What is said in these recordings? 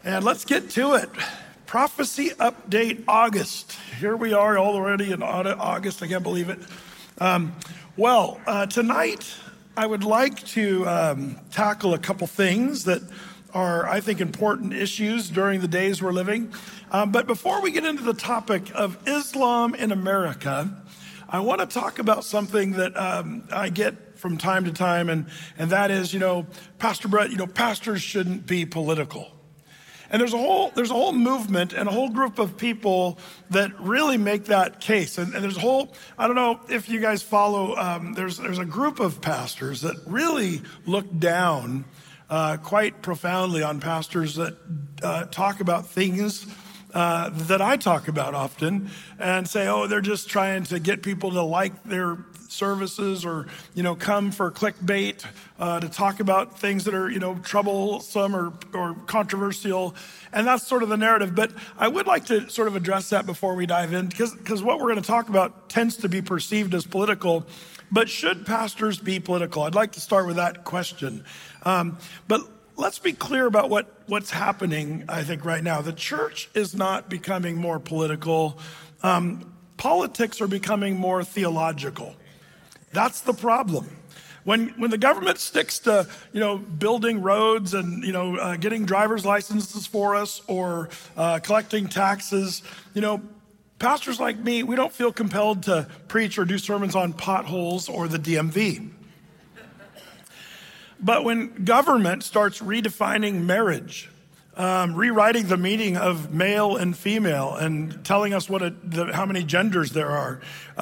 And let's get to it. Prophecy Update August. Here we are already in August. I can't believe it. Tonight I would like to tackle a couple things that are, I think, important issues during the days we're living. But before we get into the topic of Islam in America, I want to talk about something that I get from time to time, and that is, Pastor Brett, pastors shouldn't be political. And there's a whole movement and a whole group of people that really make that case. And there's a whole, I don't know if you guys follow, there's a group of pastors that really look down quite profoundly on pastors that talk about things that I talk about often and say, they're just trying to get people to like their services or, come for clickbait, to talk about things that are, troublesome or controversial. And that's sort of the narrative. But I would like to sort of address that before we dive in, because what we're going to talk about tends to be perceived as political. But should pastors be political? I'd like to start with that question. But let's be clear about what's happening, I think, right now. The church is not becoming more political. Politics are becoming more theological. That's the problem. When the government sticks to, building roads and, getting driver's licenses for us or collecting taxes, pastors like me, we don't feel compelled to preach or do sermons on potholes or the DMV. But when government starts redefining marriage, rewriting the meaning of male and female and telling us how many genders there are,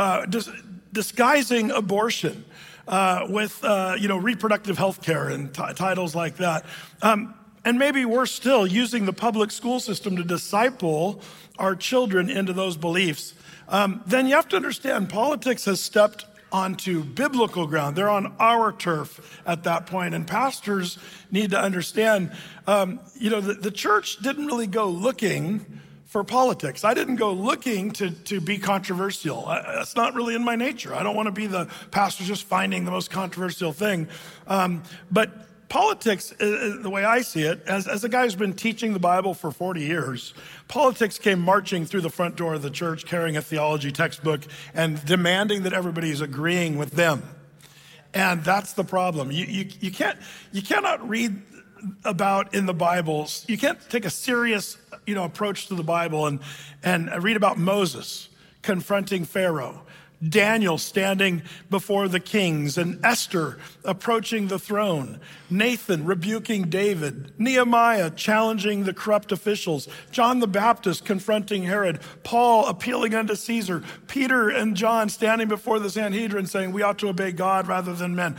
disguising abortion with reproductive health care and titles like that. And maybe worse still, using the public school system to disciple our children into those beliefs. Then you have to understand politics has stepped onto biblical ground. They're on our turf at that point. And pastors need to understand, the church didn't really go looking for politics. I didn't go looking to be controversial. That's not really in my nature. I don't want to be the pastor just finding the most controversial thing. But politics, the way I see it, as a guy who's been teaching the Bible for 40 years, politics came marching through the front door of the church carrying a theology textbook and demanding that everybody is agreeing with them. And that's the problem. You cannot read about in the Bible, you can't take a serious approach to the Bible and read about Moses confronting Pharaoh, Daniel standing before the kings, and Esther approaching the throne, Nathan rebuking David, Nehemiah challenging the corrupt officials, John the Baptist confronting Herod, Paul appealing unto Caesar, Peter and John standing before the Sanhedrin saying we ought to obey God rather than men.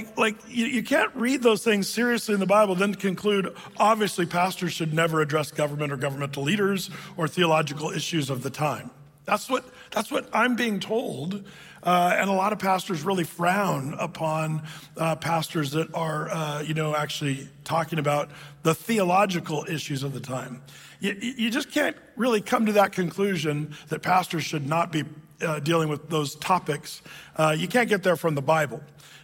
You can't read those things seriously in the Bible, then conclude, obviously pastors should never address government or governmental leaders or theological issues of the time. That's what I'm being told, and a lot of pastors really frown upon pastors that are, actually talking about the theological issues of the time. You just can't really come to that conclusion that pastors should not be dealing with those topics. You can't get there from the Bible.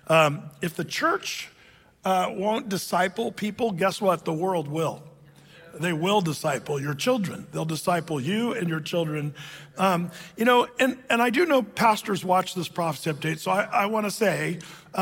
If the church won't disciple people, guess what? The world will. They will disciple your children. They'll disciple you and your children. And I do know pastors watch this prophecy update. So I want to say,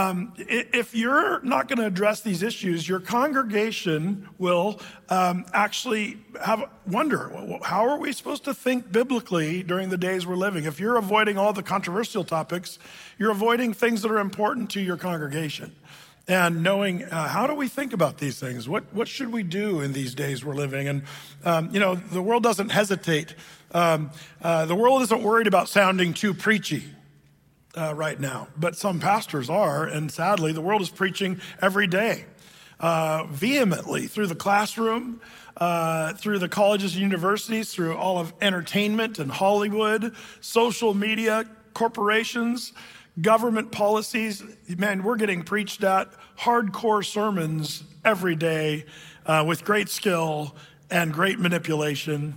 if you're not going to address these issues, your congregation will actually wonder, how are we supposed to think biblically during the days we're living? If you're avoiding all the controversial topics, you're avoiding things that are important to your congregation. And knowing how do we think about these things? What should we do in these days we're living? And, the world doesn't hesitate. The world isn't worried about sounding too preachy right now, but some pastors are. And sadly, the world is preaching every day, vehemently through the classroom, through the colleges and universities, through all of entertainment and Hollywood, social media, corporations, government policies. Man, we're getting preached at hardcore sermons every day with great skill and great manipulation.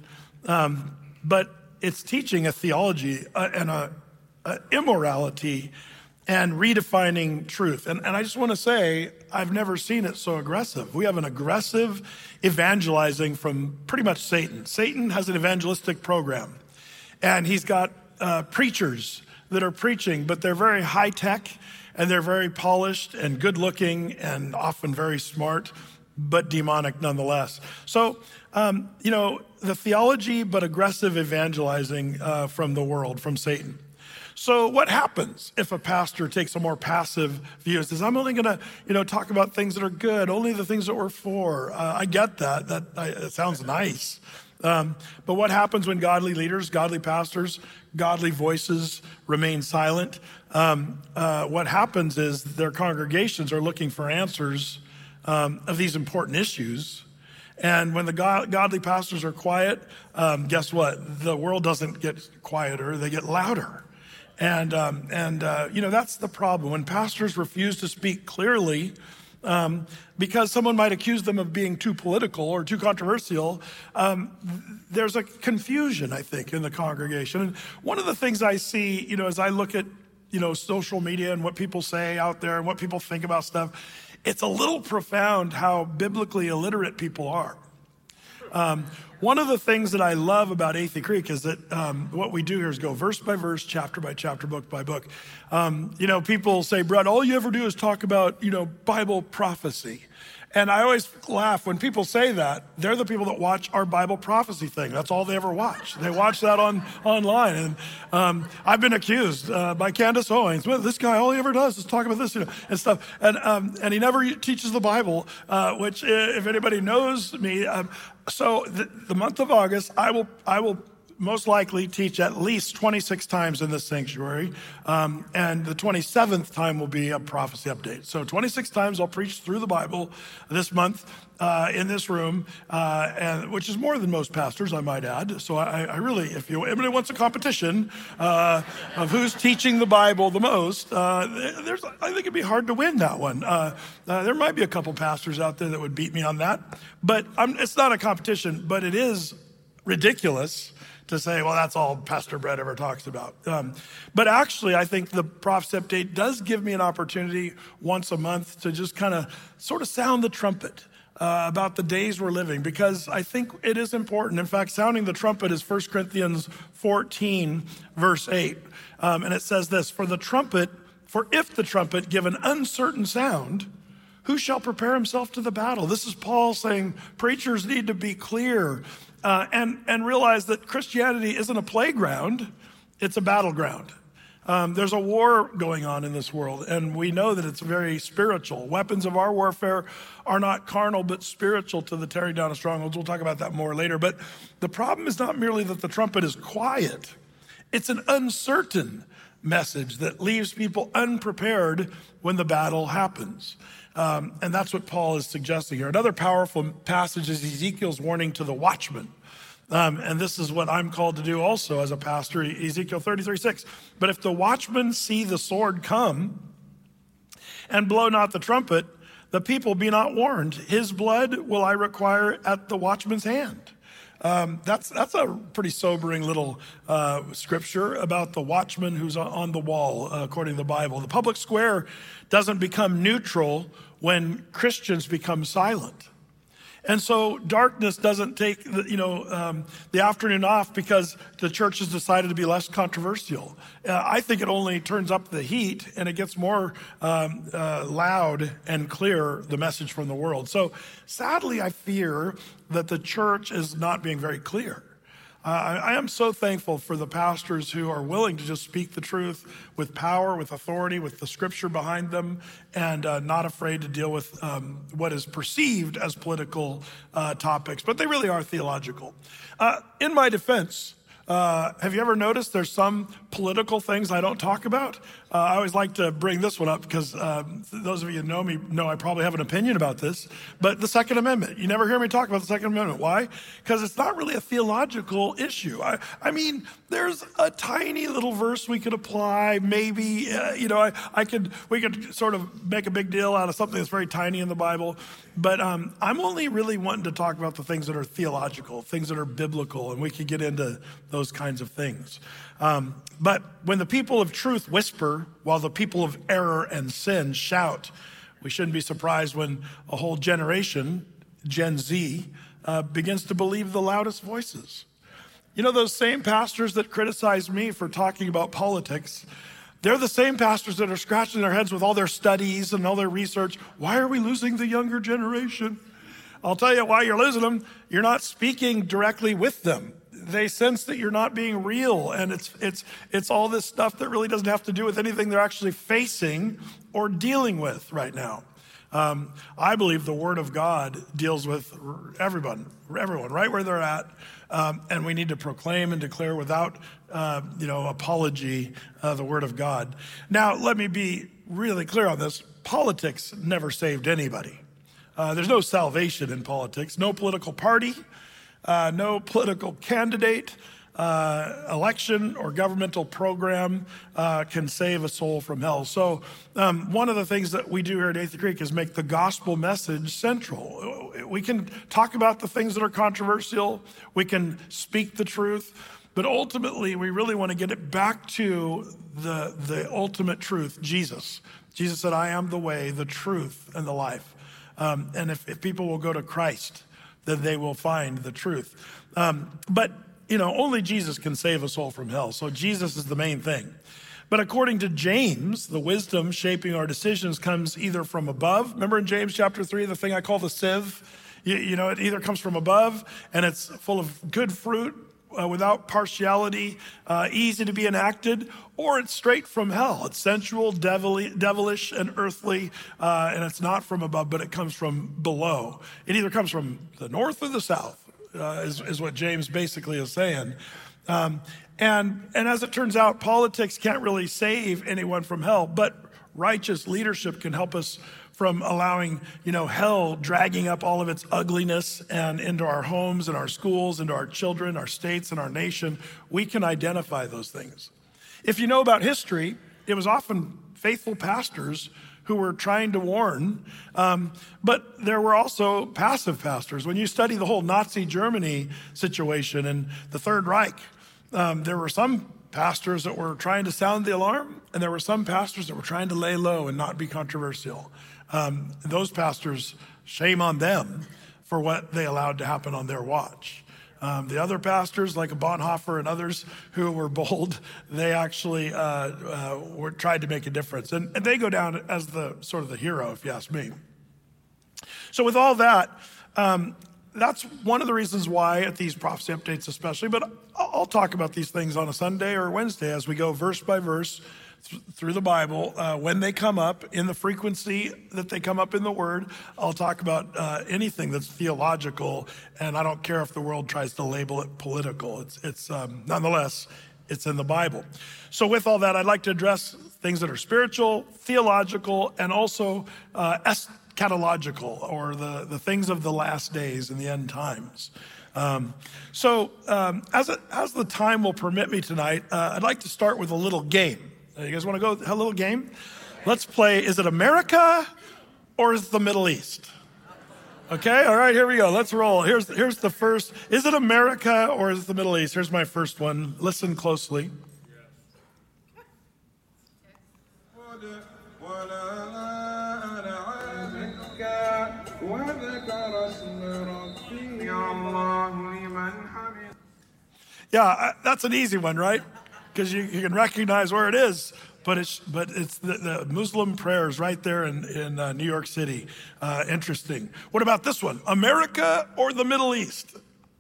But it's teaching a theology and a immorality and redefining truth. And I just want to say, I've never seen it so aggressive. We have an aggressive evangelizing from pretty much Satan. Satan has an evangelistic program, and he's got preachers that are preaching, but they're very high tech, and they're very polished and good looking and often very smart, but demonic nonetheless. So, the theology, but aggressive evangelizing from the world, from Satan. So what happens if a pastor takes a more passive view and says, I'm only going to, talk about things that are good, only the things that we're for? I get that. It sounds nice. But what happens when godly leaders, godly pastors, godly voices remain silent? What happens is their congregations are looking for answers of these important issues. And when the godly pastors are quiet, guess what? The world doesn't get quieter, they get louder. And that's the problem. When pastors refuse to speak clearly, because someone might accuse them of being too political or too controversial, there's a confusion, I think, in the congregation. And one of the things I see, as I look at, social media and what people say out there and what people think about stuff, it's a little profound how biblically illiterate people are. One of the things that I love about Athey Creek is that what we do here is go verse by verse, chapter by chapter, book by book. People say, Brett, all you ever do is talk about, Bible prophecy. And I always laugh when people say that. They're the people that watch our Bible prophecy thing. That's all they ever watch. They watch that online. And I've been accused by Candace Owens. Well, this guy, all he ever does is talk about this, and stuff. And he never teaches the Bible, which, if anybody knows me, so the month of August, I will most likely teach at least 26 times in this sanctuary. And the 27th time will be a prophecy update. So 26 times I'll preach through the Bible this month in this room, and which is more than most pastors, I might add. So I really, if anybody wants a competition of who's teaching the Bible the most, I think it'd be hard to win that one. There might be a couple pastors out there that would beat me on that, but it's not a competition, but it is ridiculous to say, well, that's all Pastor Brett ever talks about. But actually, I think the prophecy update does give me an opportunity once a month to just kind of sort of sound the trumpet about the days we're living, because I think it is important. In fact, sounding the trumpet is 1 Corinthians 14, verse 8. And it says this, for if the trumpet give an uncertain sound, who shall prepare himself to the battle? This is Paul saying preachers need to be clear and realize that Christianity isn't a playground, it's a battleground. There's a war going on in this world, and we know that it's very spiritual. Weapons of our warfare are not carnal, but spiritual to the tearing down of strongholds. We'll talk about that more later. But the problem is not merely that the trumpet is quiet. It's an uncertain message that leaves people unprepared when the battle happens. And that's what Paul is suggesting here. Another powerful passage is Ezekiel's warning to the watchman. And this is what I'm called to do also as a pastor, Ezekiel 33:6. But if the watchman see the sword come and blow not the trumpet, the people be not warned. His blood will I require at the watchman's hand. That's a pretty sobering little scripture about the watchman who's on the wall, according to the Bible. The public square doesn't become neutral when Christians become silent. And so darkness doesn't take the afternoon off because the church has decided to be less controversial. I think it only turns up the heat and it gets more loud and clear, the message from the world. So sadly, I fear that the church is not being very clear. I am so thankful for the pastors who are willing to just speak the truth with power, with authority, with the scripture behind them, and not afraid to deal with what is perceived as political topics, but they really are theological. In my defense, have you ever noticed there's some political things I don't talk about? I always like to bring this one up because those of you who know me know I probably have an opinion about this. But the Second Amendment, you never hear me talk about the Second Amendment. Why? Because it's not really a theological issue. I mean, there's a tiny little verse we could apply. Maybe, we could sort of make a big deal out of something that's very tiny in the Bible. But I'm only really wanting to talk about the things that are theological, things that are biblical, and we could get into those kinds of things. But when the people of truth whisper, while the people of error and sin shout. We shouldn't be surprised when a whole generation, Gen Z, begins to believe the loudest voices. You know, those same pastors that criticize me for talking about politics, they're the same pastors that are scratching their heads with all their studies and all their research. Why are we losing the younger generation? I'll tell you why you're losing them. You're not speaking directly with them. They sense that you're not being real, and it's all this stuff that really doesn't have to do with anything they're actually facing or dealing with right now. I believe the Word of God deals with everyone right where they're at, and we need to proclaim and declare without apology the Word of God. Now, let me be really clear on this. Politics never saved anybody. There's no salvation in politics. No political party, no political candidate, election or governmental program can save a soul from hell. So one of the things that we do here at Athey Creek is make the gospel message central. We can talk about the things that are controversial. We can speak the truth. But ultimately, we really want to get it back to the ultimate truth, Jesus. Jesus said, I am the way, the truth, and the life. And if people will go to Christ, then they will find the truth. But only Jesus can save a soul from hell. So Jesus is the main thing. But according to James, the wisdom shaping our decisions comes either from above. Remember in James chapter 3, the thing I call the sieve? It either comes from above and it's full of good fruit, without partiality, easy to be enacted, or it's straight from hell. It's sensual, devilish, and earthly, and it's not from above, but it comes from below. It either comes from the north or the south, is what James basically is saying. And as it turns out, politics can't really save anyone from hell, but righteous leadership can help us from allowing, hell dragging up all of its ugliness and into our homes and our schools, into our children, our states, and our nation. We can identify those things. If you know about history, it was often faithful pastors who were trying to warn, but there were also passive pastors. When you study the whole Nazi Germany situation and the Third Reich, there were some pastors that were trying to sound the alarm, and there were some pastors that were trying to lay low and not be controversial. Those pastors, shame on them for what they allowed to happen on their watch. The other pastors, like Bonhoeffer and others who were bold, they actually tried to make a difference. And they go down as the sort of the hero, if you ask me. So with all that, that's one of the reasons why at these prophecy updates especially, but I'll talk about these things on a Sunday or Wednesday as we go verse by verse through the Bible. When they come up in the frequency that they come up in the Word, I'll talk about anything that's theological, and I don't care if the world tries to label it political. It's nonetheless, it's in the Bible. So with all that, I'd like to address things that are spiritual, theological, and also eschatological, or the things of the last days and the end times. As the time will permit me tonight, I'd like to start with a little game. You guys want to go a little game? Let's play, is it America or is it the Middle East? Okay, all right, here we go. Let's roll. Here's the first. Is it America or is it the Middle East? Here's my first one. Listen closely. Yeah, that's an easy one, right? Because you can recognize where it is, but it's the Muslim prayers right there in New York City. Interesting. What about this one? America or the Middle East?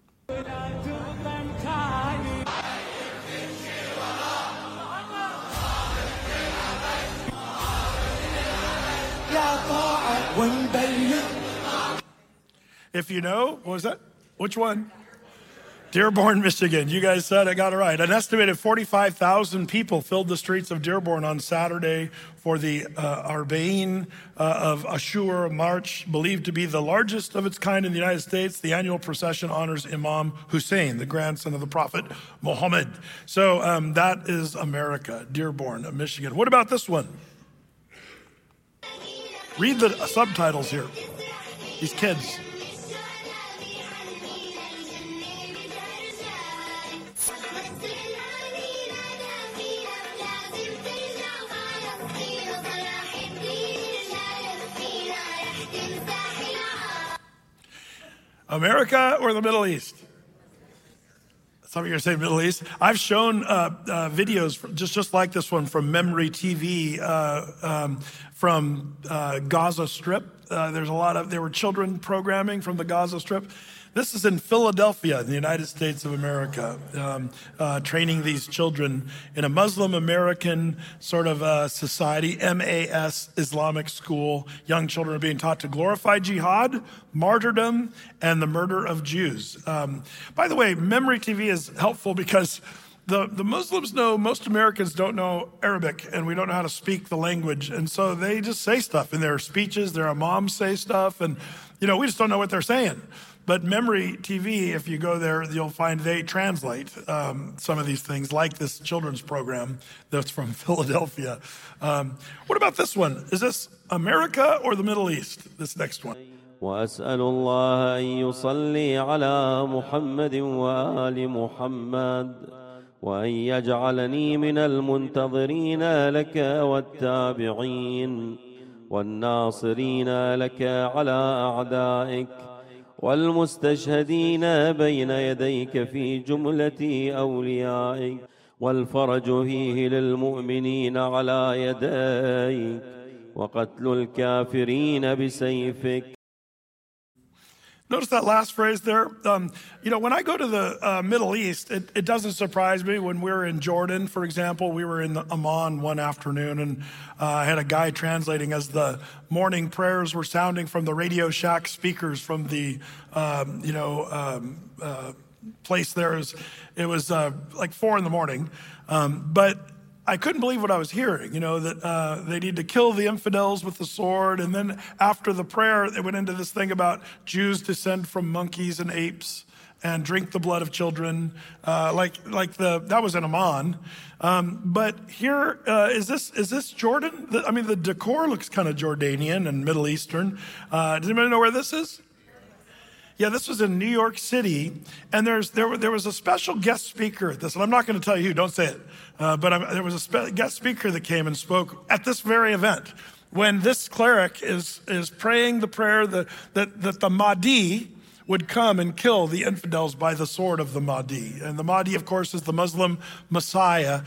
If you know, what was that? Which one? Dearborn, Michigan. You guys said I got it right. An estimated 45,000 people filled the streets of Dearborn on Saturday for the Arbaeen of Ashura march, believed to be the largest of its kind in the United States. The annual procession honors Imam Hussein, the grandson of the Prophet Muhammad. So that is America, Dearborn, Michigan. What about this one? Read the subtitles here. These kids. America or the Middle East? Some of you are saying Middle East. I've shown videos just like this one from Memory TV from Gaza Strip. There were children programming from the Gaza Strip. This is in Philadelphia, in the United States of America, training these children in a Muslim American sort of society, MAS, Islamic school. Young children are being taught to glorify jihad, martyrdom, and the murder of Jews. By the way, Memory TV is helpful because the Muslims know most Americans don't know Arabic, and we don't know how to speak the language. And so they just say stuff in their speeches. Their imams say stuff, and we just don't know what they're saying. But Memory TV, if you go there, you'll find they translate some of these things, like this children's program that's from Philadelphia. What about this one? Is this America or the Middle East, this next one? وأسأل الله أن يصلي على محمد وآل محمد وأن يجعلني من المنتظرين لك والتابعين والناصرين لك على أعدائك والمستشهدين بين يديك في جملة أوليائك والفرج فيه للمؤمنين على يديك وقتل الكافرين بسيفك. Notice that last phrase there. When I go to the Middle East, it doesn't surprise me. When we were in Jordan, for example, we were in Amman one afternoon, and I had a guy translating as the morning prayers were sounding from the Radio Shack speakers from the, place there. It was like 4 a.m. But I couldn't believe what I was hearing, that they need to kill the infidels with the sword. And then after the prayer, they went into this thing about Jews descend from monkeys and apes and drink the blood of children, that was in Amman. But here, is this Jordan? The decor looks kind of Jordanian and Middle Eastern. Does anybody know where this is? Yeah, this was in New York City, and there was a special guest speaker at this, and I'm not going to tell you who, don't say it, but there was a guest speaker that came and spoke at this very event when this cleric is praying the prayer that the Mahdi would come and kill the infidels by the sword of the Mahdi. And the Mahdi, of course, is the Muslim Messiah.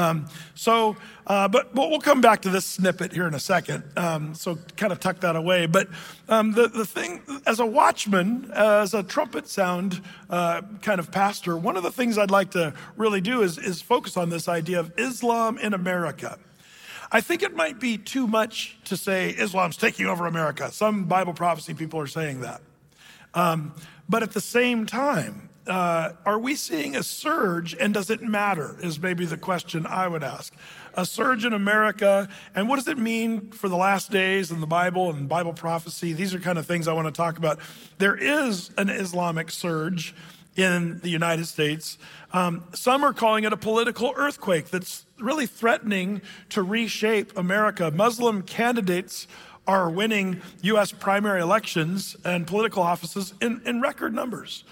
But we'll come back to this snippet here in a second. So kind of tuck that away. But the thing, as a watchman, as a trumpet sound kind of pastor, one of the things I'd like to really do is focus on this idea of Islam in America. I think it might be too much to say Islam's taking over America. Some Bible prophecy people are saying that. But at the same time, are we seeing a surge, and does it matter, is maybe the question I would ask. A surge in America, and what does it mean for the last days in the Bible and Bible prophecy? These are kind of things I want to talk about. There is an Islamic surge in the United States. Some are calling it a political earthquake that's really threatening to reshape America. Muslim candidates are winning U.S. primary elections and political offices in record numbers.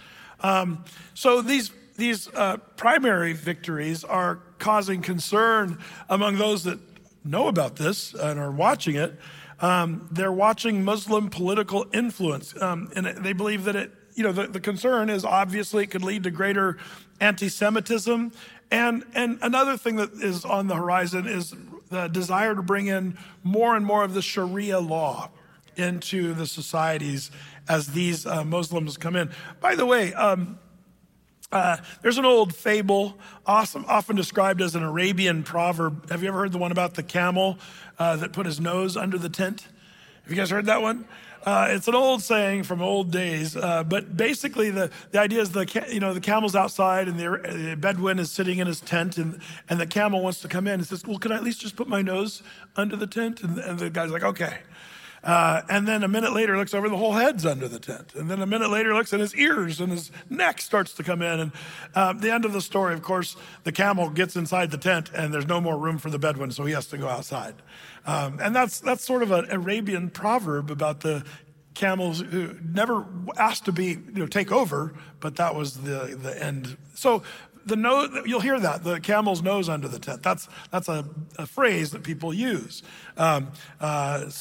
So these primary victories are causing concern among those that know about this and are watching it. They're watching Muslim political influence, and they believe that the concern is obviously it could lead to greater anti-Semitism. And another thing that is on the horizon is the desire to bring in more and more of the Sharia law into the societies as these Muslims come in. By the way, there's an old fable, often described as an Arabian proverb. Have you ever heard the one about the camel that put his nose under the tent? Have you guys heard that one? It's an old saying from old days, but basically the idea is the camel's outside and the Bedouin is sitting in his tent and the camel wants to come in and says, well, could I at least just put my nose under the tent? And the guy's like, okay. And then a minute later looks over, the whole head's under the tent. And then a minute later looks at his ears and his neck starts to come in. And the end of the story, of course, the camel gets inside the tent and there's no more room for the Bedouin, so he has to go outside. And that's sort of an Arabian proverb about the camels who never asked to be, take over, but that was the end. So the nose, you'll hear that, the camel's nose under the tent. That's a phrase that people use. There's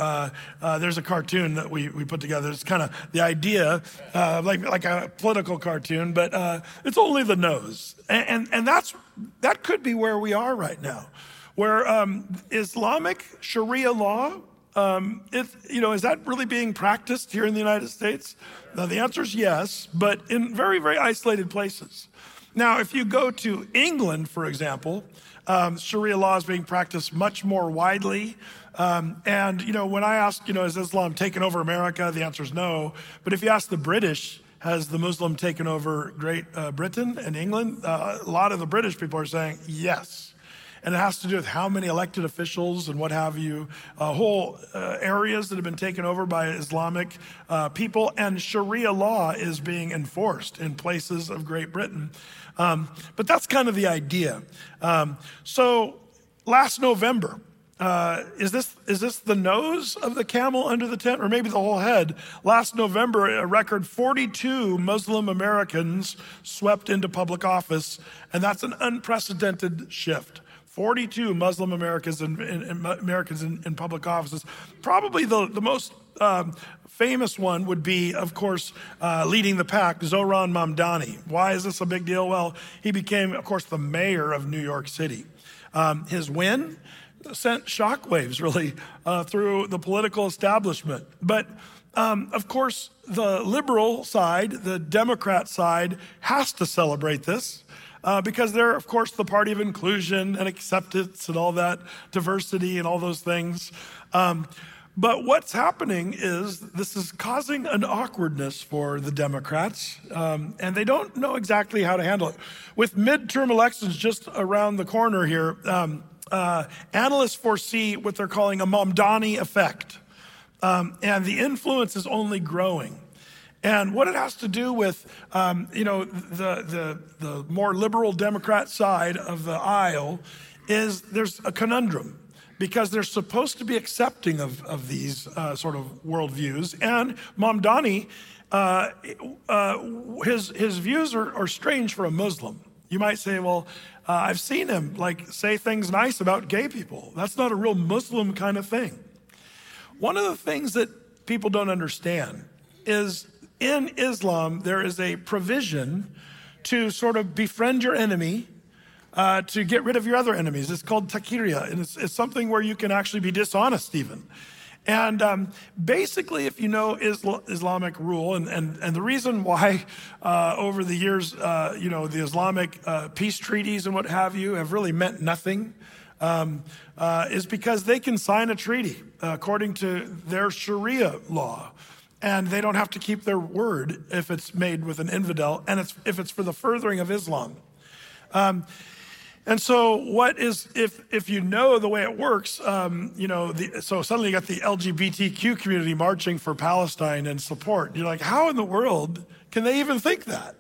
a cartoon that we put together. It's kind of the idea, like a political cartoon, but it's only the nose. And that could be where we are right now, where Islamic Sharia law, is that really being practiced here in the United States? Now, the answer is yes, but in very, very isolated places. Now, if you go to England, for example, Sharia law is being practiced much more widely. When I ask, has Islam taken over America? The answer is no. But if you ask the British, has the Muslim taken over Great Britain and England? A lot of the British people are saying yes. And it has to do with how many elected officials and what have you, whole areas that have been taken over by Islamic people, and Sharia law is being enforced in places of Great Britain. But that's kind of the idea. So last November, is this the nose of the camel under the tent, or maybe the whole head? Last November, a record 42 Muslim Americans swept into public office, and that's an unprecedented shift. 42 Muslim Americans in public offices. Probably the most famous one would be, of course, leading the pack, Zohran Mamdani. Why is this a big deal? Well, he became, of course, the mayor of New York City. His win sent shockwaves, really, through the political establishment. But, of course, the liberal side, the Democrat side, has to celebrate this. Because they're, of course, the party of inclusion and acceptance and all that, diversity and all those things. But what's happening is this is causing an awkwardness for the Democrats, and they don't know exactly how to handle it. With midterm elections just around the corner here, analysts foresee what they're calling a Mamdani effect, and the influence is only growing. And what it has to do with, the more liberal Democrat side of the aisle is there's a conundrum because they're supposed to be accepting of these sort of worldviews. And Mamdani, his views are strange for a Muslim. You might say, well, I've seen him say things nice about gay people. That's not a real Muslim kind of thing. One of the things that people don't understand is in Islam, there is a provision to sort of befriend your enemy, to get rid of your other enemies. It's called taqiyya, and it's something where you can actually be dishonest even. And basically, if you know Islamic rule, and the reason why over the years, the Islamic peace treaties and what have you have really meant nothing, is because they can sign a treaty according to their Sharia law. And they don't have to keep their word if it's made with an infidel, and if it's for the furthering of Islam. And so what is, if you know the way it works, so suddenly you got the LGBTQ community marching for Palestine and support. You're like, how in the world can they even think that?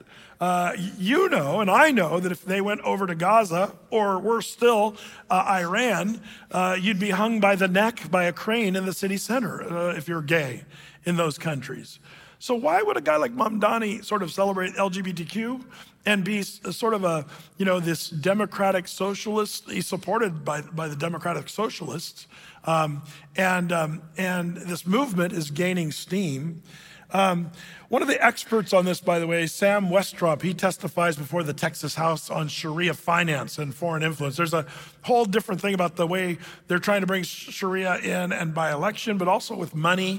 And I know that if they went over to Gaza, or worse still, Iran, you'd be hung by the neck by a crane in the city center if you're gay in those countries. So why would a guy like Mamdani sort of celebrate LGBTQ and be sort of this democratic socialist? He's supported by the democratic socialists, and this movement is gaining steam. One of the experts on this, by the way, Sam Westrop, he testifies before the Texas House on Sharia finance and foreign influence. There's a whole different thing about the way they're trying to bring Sharia in and by election, but also with money.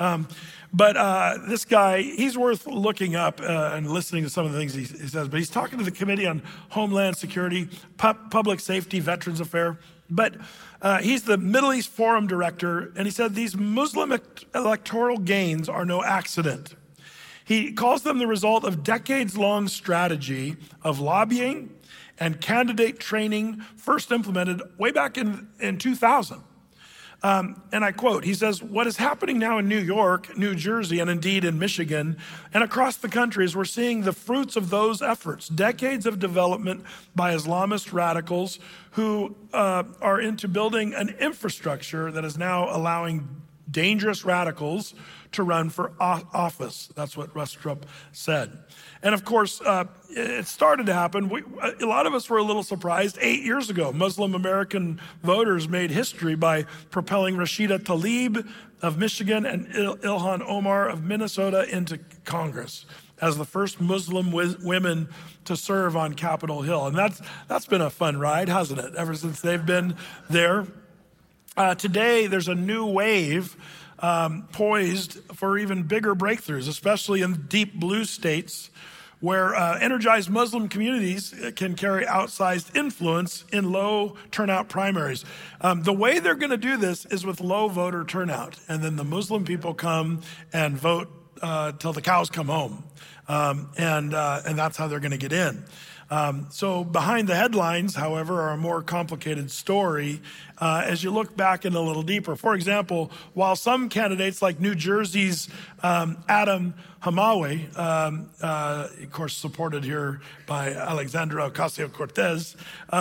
But this guy, he's worth looking up and listening to some of the things he says. But he's talking to the Committee on Homeland Security, Public Safety, Veterans Affairs. But he's the Middle East Forum Director, and he said these Muslim electoral gains are no accident. He calls them the result of decades-long strategy of lobbying and candidate training first implemented way back in 2000. And I quote, he says, what is happening now in New York, New Jersey, and indeed in Michigan, and across the country is we're seeing the fruits of those efforts, decades of development by Islamist radicals who are into building an infrastructure that is now allowing dangerous radicals to run for office. That's what Westrop said. And of course, it started to happen. A lot of us were a little surprised. 8 years ago, Muslim American voters made history by propelling Rashida Tlaib of Michigan and Ilhan Omar of Minnesota into Congress as the first Muslim women to serve on Capitol Hill. And that's been a fun ride, hasn't it, ever since they've been there. Today, there's a new wave poised for even bigger breakthroughs, especially in deep blue states where energized Muslim communities can carry outsized influence in low turnout primaries. The way they're going to do this is with low voter turnout, and then the Muslim people come and vote till the cows come home, and that's how they're going to get in. So behind the headlines, however, are a more complicated story as you look back in a little deeper. For example, while some candidates like New Jersey's Adam Hamawi, of course supported here by Alexandria Ocasio-Cortez,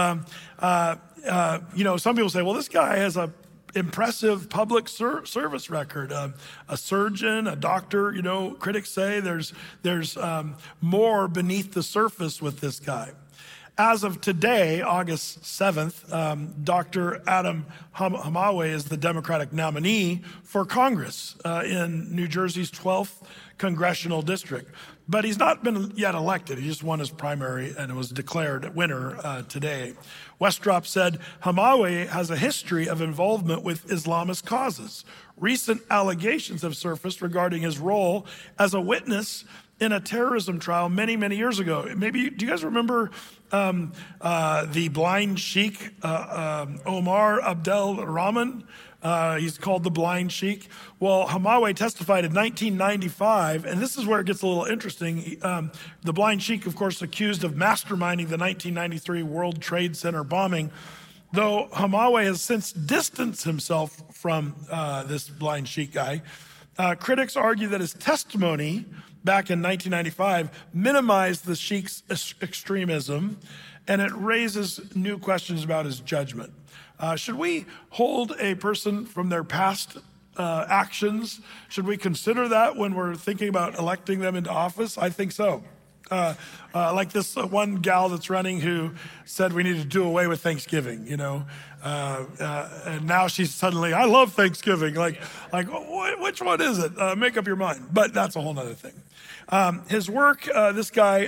some people say, well, this guy has a impressive public service record, a surgeon, a doctor. Critics say there's more beneath the surface with this guy. As of today, August 7th, Dr. Adam Hamawi is the Democratic nominee for Congress in New Jersey's 12th congressional district. But he's not been yet elected. He just won his primary and was declared winner today. Westrop said Hamawi has a history of involvement with Islamist causes. Recent allegations have surfaced regarding his role as a witness in a terrorism trial many, many years ago. Maybe, do you guys remember the blind sheikh, Omar Abdel Rahman? He's called the Blind Sheikh. Well, Hamawi testified in 1995, and this is where it gets a little interesting. The Blind Sheikh, of course, accused of masterminding the 1993 World Trade Center bombing, though Hamawi has since distanced himself from this Blind Sheikh guy. Critics argue that his testimony back in 1995 minimized the Sheikh's extremism, and it raises new questions about his judgment. Should we hold a person from their past actions? Should we consider that when we're thinking about electing them into office? I think so. Like this one gal that's running who said we need to do away with Thanksgiving, and now she's suddenly, I love Thanksgiving. Like, which one is it? Make up your mind. But that's a whole other thing. His work, this guy,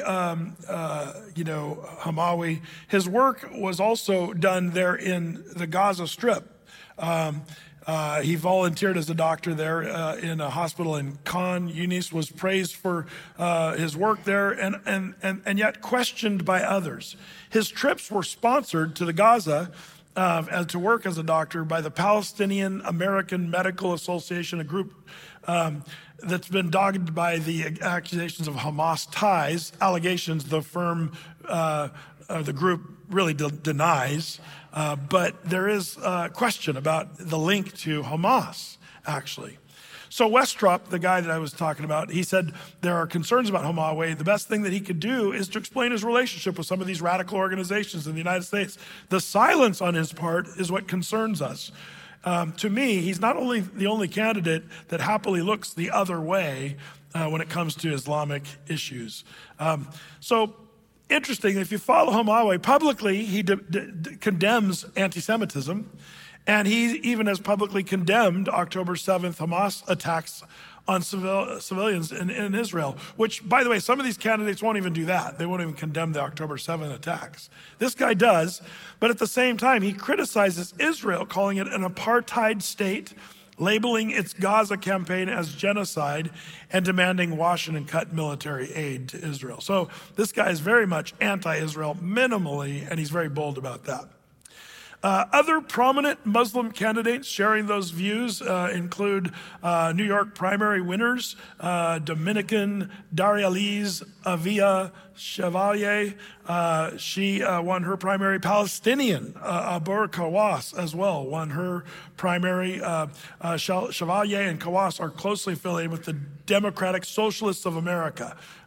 Hamawi, his work was also done there in the Gaza Strip. He volunteered as a doctor there in a hospital in Khan Yunis, was praised for his work there and yet questioned by others. His trips were sponsored to the Gaza and to work as a doctor by the Palestinian American Medical Association, a group that's been dogged by the accusations of Hamas ties, allegations the firm, the group really denies, but there is a question about the link to Hamas, actually. So Westrop, the guy that I was talking about, he said there are concerns about Hamawi. The best thing that he could do is to explain his relationship with some of these radical organizations in the United States. The silence on his part is what concerns us. To me, he's not only the only candidate that happily looks the other way when it comes to Islamic issues. So interesting, if you follow Hamawi publicly, he condemns anti-Semitism, and he even has publicly condemned October 7th Hamas attacks on civilians in Israel, which, by the way, some of these candidates won't even do that. They won't even condemn the October 7th attacks. This guy does, but at the same time, he criticizes Israel, calling it an apartheid state, labeling its Gaza campaign as genocide, and demanding Washington cut military aid to Israel. So this guy is very much anti-Israel, minimally, and he's very bold about that. Other prominent Muslim candidates sharing those views include New York primary winners, Dominican Darializ Avia Chevalier. She won her primary. Palestinian Abur Kawas as well won her primary. Chevalier and Kawas are closely affiliated with the Democratic Socialists of America,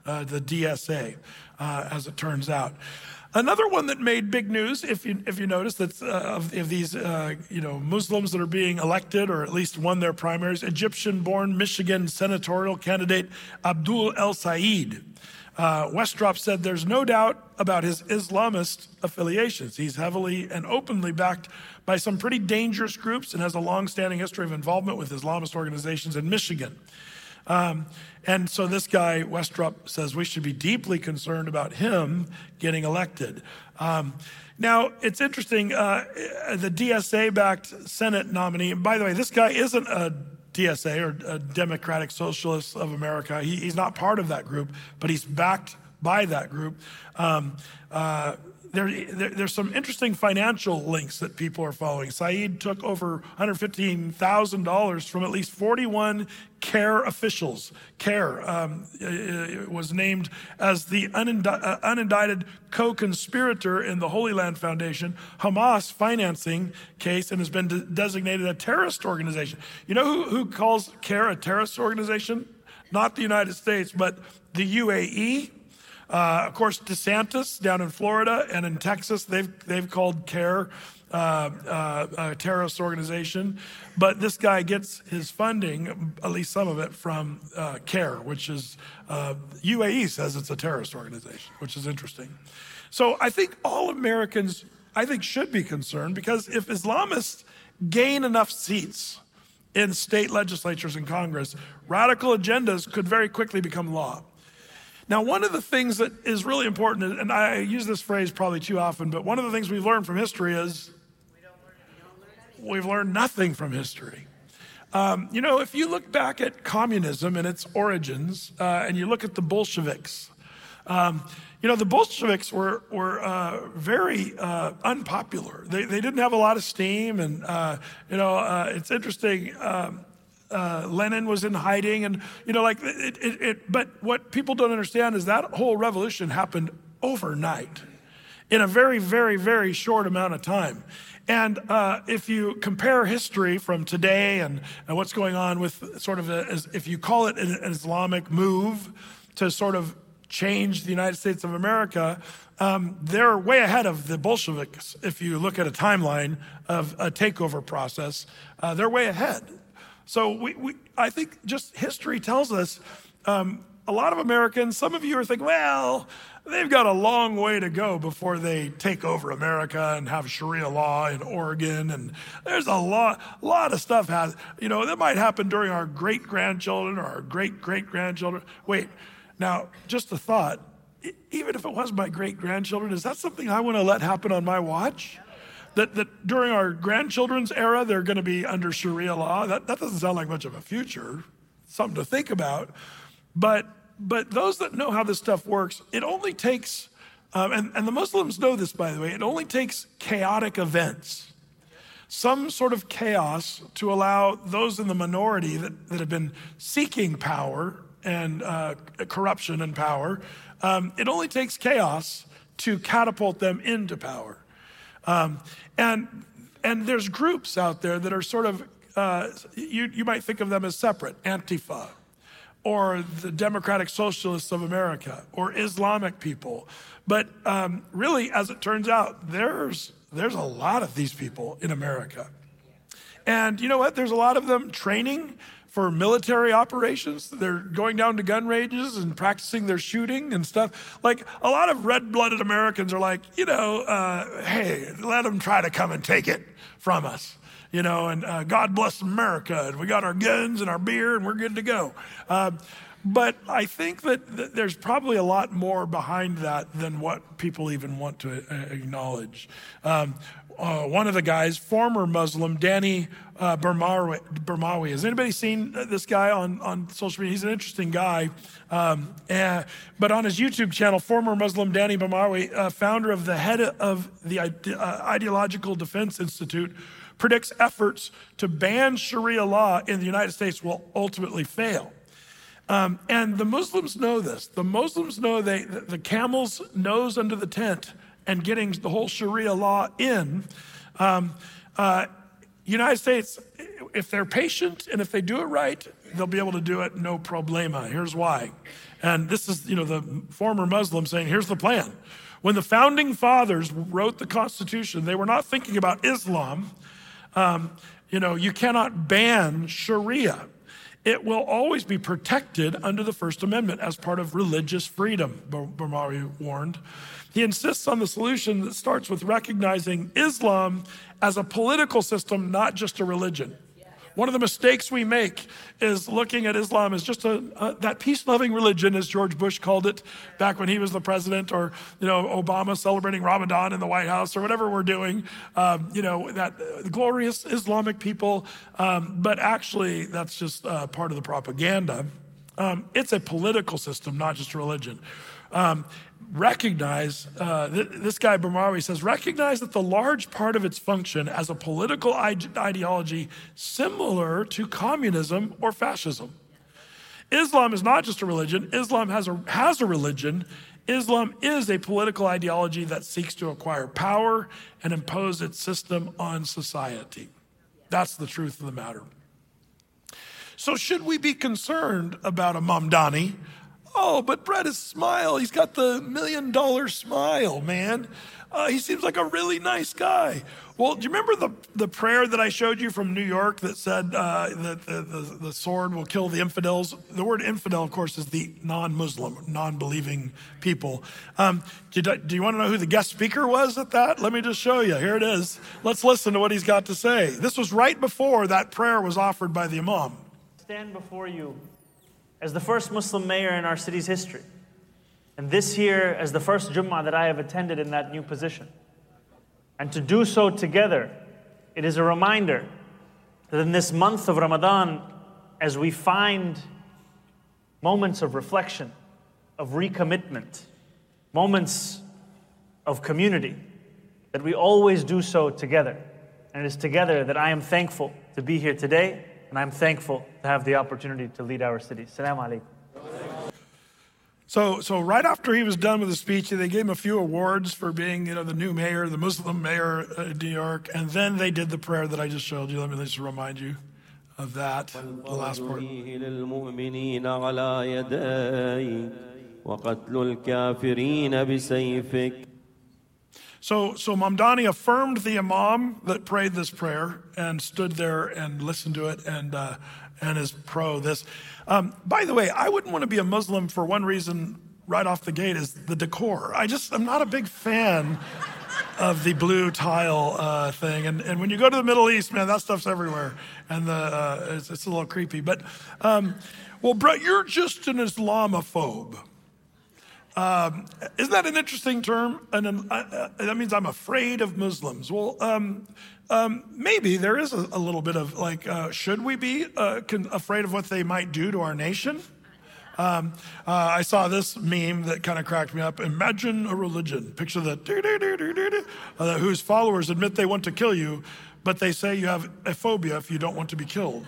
the DSA, as it turns out. Another one that made big news, if you notice, that's of these Muslims that are being elected or at least won their primaries. Egyptian-born Michigan senatorial candidate Abdul El Sayed. Westrop said there's no doubt about his Islamist affiliations. He's heavily and openly backed by some pretty dangerous groups and has a long-standing history of involvement with Islamist organizations in Michigan. And so this guy, Westrop, says we should be deeply concerned about him getting elected. Now, it's interesting, the DSA-backed Senate nominee, and by the way, this guy isn't a DSA or a Democratic Socialists of America. He's not part of that group, but he's backed by that group. There's some interesting financial links that people are following. Saeed took over $115,000 from at least 41 CARE officials. CARE was named as the unindicted co-conspirator in the Holy Land Foundation Hamas financing case and has been designated a terrorist organization. You know who calls CARE a terrorist organization? Not the United States, but the UAE. Of course, DeSantis down in Florida and in Texas, they've called CARE a terrorist organization. But this guy gets his funding, at least some of it, from CARE, which is, UAE says it's a terrorist organization, which is interesting. So I think all Americans, should be concerned because if Islamists gain enough seats in state legislatures and Congress, radical agendas could very quickly become law. Now, one of the things that is really important, and I use this phrase probably too often, but one of the things we've learned from history is we've learned nothing from history. If you look back at communism and its origins, and you look at the Bolsheviks, the Bolsheviks were very unpopular. They didn't have a lot of steam, and it's interesting. Lenin was in hiding, and but what people don't understand is that whole revolution happened overnight in a very, very, very short amount of time. And if you compare history from today and what's going on with sort of, if you call it an Islamic move to sort of change the United States of America, they're way ahead of the Bolsheviks. If you look at a timeline of a takeover process, they're way ahead. So I think just history tells us a lot of Americans, some of you are thinking, well, they've got a long way to go before they take over America and have Sharia law in Oregon. And there's a lot of stuff that might happen during our great-grandchildren or our great-great-grandchildren. Wait, now, just a thought, even if it was my great-grandchildren, is that something I want to let happen on my watch? That during our grandchildren's era, they're going to be under Sharia law. That doesn't sound like much of a future, something to think about. But those that know how this stuff works, it only takes, and the Muslims know this, by the way, it only takes chaotic events, some sort of chaos to allow those in the minority that have been seeking power and corruption and power, it only takes chaos to catapult them into power. And there's groups out there that are sort of, you might think of them as separate, Antifa, or the Democratic Socialists of America, or Islamic people. But really, as it turns out, there's a lot of these people in America. And you know what? There's a lot of them training for military operations. They're going down to gun ranges and practicing their shooting and stuff. Like a lot of red-blooded Americans are like, hey, let them try to come and take it from us. And God bless America. And we got our guns and our beer and we're good to go. But I think that there's probably a lot more behind that than what people even want to acknowledge. One of the guys, former Muslim, Danny Bermawi. Has anybody seen this guy on social media? He's an interesting guy. But on his YouTube channel, former Muslim Danny Bermawi, founder of the head of the Ideological Defense Institute, predicts efforts to ban Sharia law in the United States will ultimately fail. And the Muslims know this. The Muslims know the camel's nose under the tent and getting the whole Sharia law in. United States, if they're patient and if they do it right, they'll be able to do it no problema. Here's why. And this is, the former Muslim saying, here's the plan. When the founding fathers wrote the Constitution, they were not thinking about Islam. You cannot ban Sharia. It will always be protected under the First Amendment as part of religious freedom, Bamawi warned. He insists on the solution that starts with recognizing Islam as a political system, not just a religion. One of the mistakes we make is looking at Islam as just that peace-loving religion, as George Bush called it back when he was the president, or Obama celebrating Ramadan in the White House, or whatever we're doing. That glorious Islamic people, but actually that's just part of the propaganda. It's a political system, not just a religion. Recognize, this guy Bamawi says, recognize that the large part of its function as a political ideology similar to communism or fascism. Islam is not just a religion. Islam has a religion. Islam is a political ideology that seeks to acquire power and impose its system on society. That's the truth of the matter. So should we be concerned about a Mamdani? Oh, but Brett, his smile, he's got the $1 million smile, man. He seems like a really nice guy. Well, do you remember the prayer that I showed you from New York that said that the sword will kill the infidels? The word infidel, of course, is the non-Muslim, non-believing people. Do you want to know who the guest speaker was at that? Let me just show you. Here it is. Let's listen to what he's got to say. This was right before that prayer was offered by the imam. Stand before you as the first Muslim mayor in our city's history, and this year as the first Jummah that I have attended in that new position. And to do so together, it is a reminder that in this month of Ramadan, as we find moments of reflection, of recommitment, moments of community, that we always do so together. And it is together that I am thankful to be here today, and I'm thankful to have the opportunity to lead our city. Assalamu alaikum. So right after he was done with the speech, they gave him a few awards for being, the new mayor, the Muslim mayor of New York, and then they did the prayer that I just showed you. Let me just remind you of that, the last part. So Mamdani affirmed the imam that prayed this prayer and stood there and listened to it and is pro this. By the way, I wouldn't want to be a Muslim for one reason right off the gate is the decor. I'm not a big fan of the blue tile thing. And when you go to the Middle East, man, that stuff's everywhere. And it's a little creepy. But, well, Brett, you're just an Islamophobe. Isn't that an interesting term? And that means I'm afraid of Muslims. Well, maybe there is a little bit of should we be afraid of what they might do to our nation? I saw this meme that kind of cracked me up. Imagine a religion. Picture the whose followers admit they want to kill you, but they say you have a phobia if you don't want to be killed.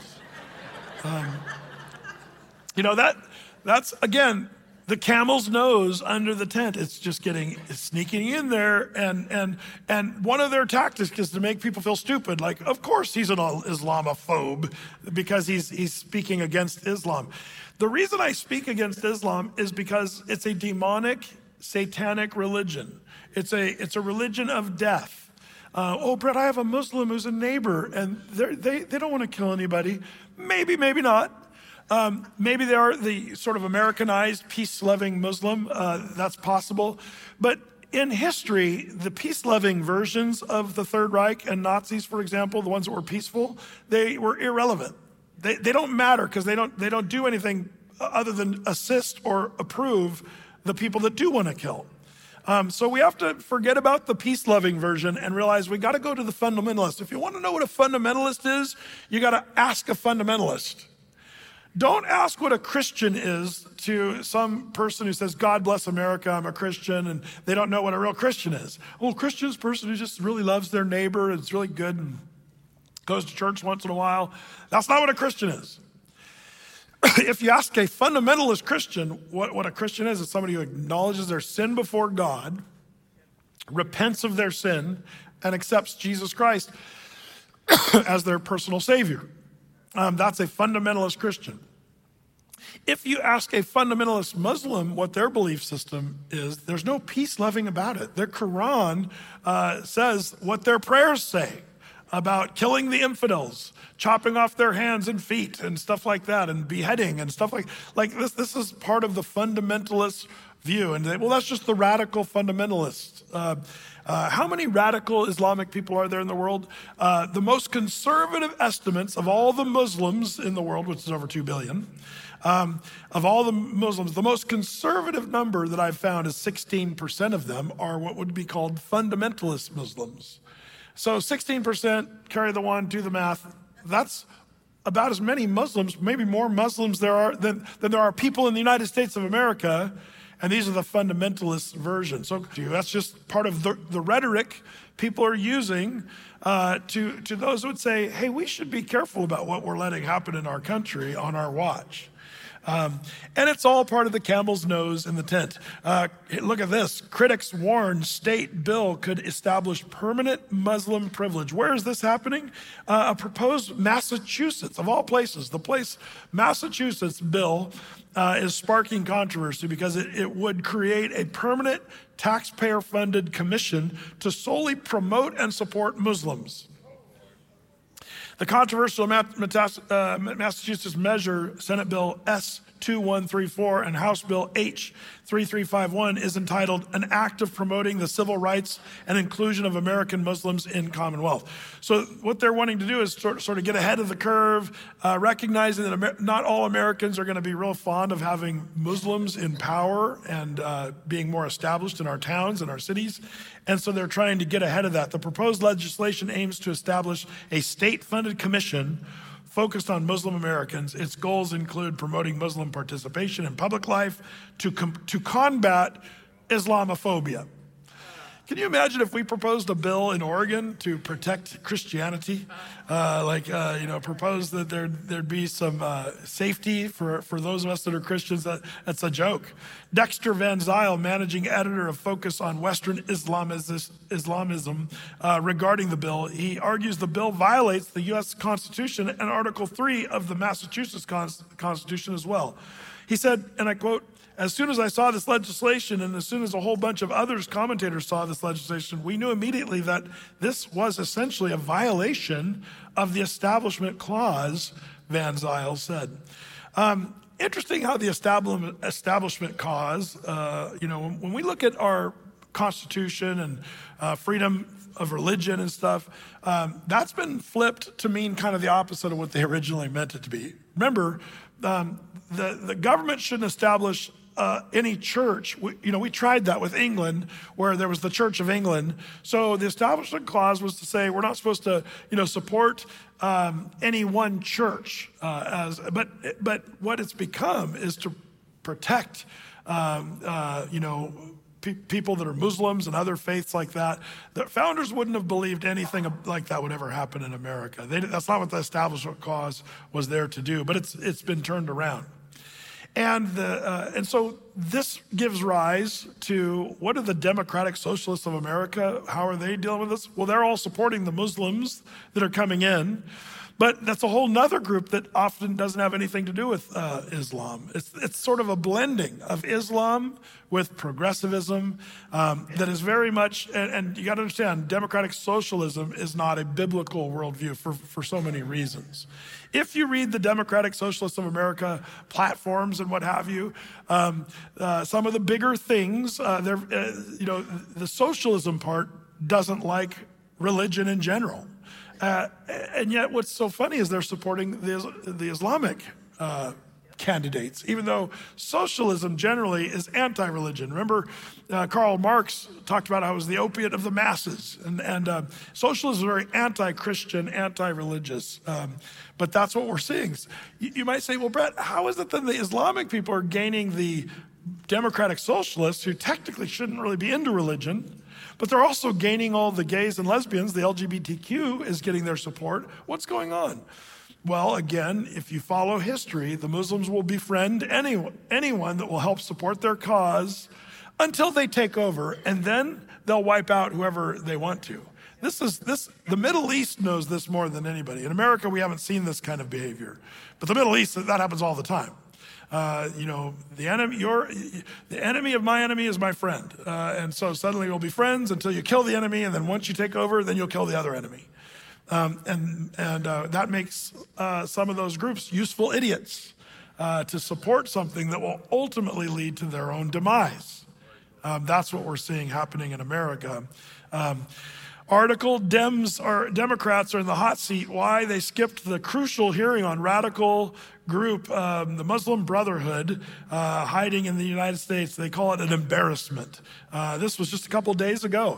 That's again, the camel's nose under the tent. It's just it's sneaking in there. And one of their tactics is to make people feel stupid. Like, of course he's an Islamophobe because he's speaking against Islam. The reason I speak against Islam is because it's a demonic, satanic religion. It's a religion of death. Brett, I have a Muslim who's a neighbor and they don't want to kill anybody. Maybe not. Maybe they are the sort of Americanized, peace-loving Muslim. That's possible. But in history, the peace-loving versions of the Third Reich and Nazis, for example, the ones that were peaceful, they were irrelevant. They don't matter because they don't do anything other than assist or approve the people that do want to kill. So we have to forget about the peace-loving version and realize we got to go to the fundamentalist. If you want to know what a fundamentalist is, you got to ask a fundamentalist. Don't ask what a Christian is to some person who says, God bless America, I'm a Christian, and they don't know what a real Christian is. Well, Christian is a person who just really loves their neighbor and it's really good and goes to church once in a while. That's not what a Christian is. If you ask a fundamentalist Christian what a Christian is, it's somebody who acknowledges their sin before God, repents of their sin, and accepts Jesus Christ as their personal Savior. That's a fundamentalist Christian. If you ask a fundamentalist Muslim what their belief system is, there's no peace-loving about it. Their Quran says what their prayers say about killing the infidels, chopping off their hands and feet and stuff like that, and beheading and stuff like this. This is part of the fundamentalist view. And well, that's just the radical fundamentalists. How many radical Islamic people are there in the world? The most conservative estimates of all the Muslims in the world, which is over 2 billion, of all the Muslims, the most conservative number that I've found is 16% of them are what would be called fundamentalist Muslims. So 16%, carry the one, do the math. That's about as many Muslims, maybe more Muslims there are than there are people in the United States of America. And these are the fundamentalist version. So that's just part of the rhetoric people are using to those who would say, hey, we should be careful about what we're letting happen in our country on our watch. And it's all part of the camel's nose in the tent. Look at this. Critics warn state bill could establish permanent Muslim privilege. Where is this happening? A proposed Massachusetts, of all places, Massachusetts bill is sparking controversy because it would create a permanent taxpayer-funded commission to solely promote and support Muslims. The controversial Massachusetts measure, Senate Bill S-2134 and House Bill H-3351, is entitled An Act of Promoting the Civil Rights and Inclusion of American Muslims in Commonwealth. So what they're wanting to do is sort of get ahead of the curve, recognizing that not all Americans are going to be real fond of having Muslims in power and being more established in our towns and our cities. And so they're trying to get ahead of that. The proposed legislation aims to establish a state-funded commission focused on Muslim Americans. Its goals include promoting Muslim participation in public life to combat Islamophobia. Can you imagine if we proposed a bill in Oregon to protect Christianity? Propose that there'd be some safety for those of us that are Christians? That's a joke. Dexter Van Zyl, managing editor of Focus on Western Islamism, regarding the bill, he argues the bill violates the U.S. Constitution and Article 3 of the Massachusetts Constitution as well. He said, and I quote, "As soon as I saw this legislation and as soon as a whole bunch of others commentators saw this legislation, we knew immediately that this was essentially a violation of the Establishment Clause," Van Zyl said. Interesting how the Establishment Clause, when we look at our Constitution and freedom of religion and stuff, that's been flipped to mean kind of the opposite of what they originally meant it to be. Remember, the government shouldn't establish any church. We tried that with England, where there was the Church of England. So the Establishment Clause was to say we're not supposed to, support any one church. But what it's become is to protect, people that are Muslims and other faiths like that. The founders wouldn't have believed anything like that would ever happen in America. That's not what the Establishment Clause was there to do. But it's been turned around. And so this gives rise to, what are the Democratic Socialists of America? How are they dealing with this? Well, they're all supporting the Muslims that are coming in, but that's a whole nother group that often doesn't have anything to do with Islam. It's sort of a blending of Islam with progressivism that is very much, and you got to understand, democratic socialism is not a biblical worldview for so many reasons. If you read the Democratic Socialists of America platforms and what have you, some of the bigger things, the socialism part doesn't like religion in general. And yet what's so funny is they're supporting the Islamic candidates, even though socialism generally is anti-religion. Remember, Karl Marx talked about how it was the opiate of the masses. And socialism is very anti-Christian, anti-religious. But that's what we're seeing. You might say, well, Brett, how is it that the Islamic people are gaining the democratic socialists who technically shouldn't really be into religion, but they're also gaining all the gays and lesbians? The LGBTQ is getting their support. What's going on? Well, again, if you follow history, the Muslims will befriend anyone that will help support their cause until they take over, and then they'll wipe out whoever they want to. The Middle East knows this more than anybody. In America, we haven't seen this kind of behavior. But the Middle East, that happens all the time. The enemy of my enemy is my friend. And so suddenly we'll be friends until you kill the enemy, and then once you take over, then you'll kill the other enemy. That makes some of those groups useful idiots to support something that will ultimately lead to their own demise. That's what we're seeing happening in America. Democrats are in the hot seat. Why? They skipped the crucial hearing on radical group, the Muslim Brotherhood, hiding in the United States. They call it an embarrassment. This was just a couple days ago.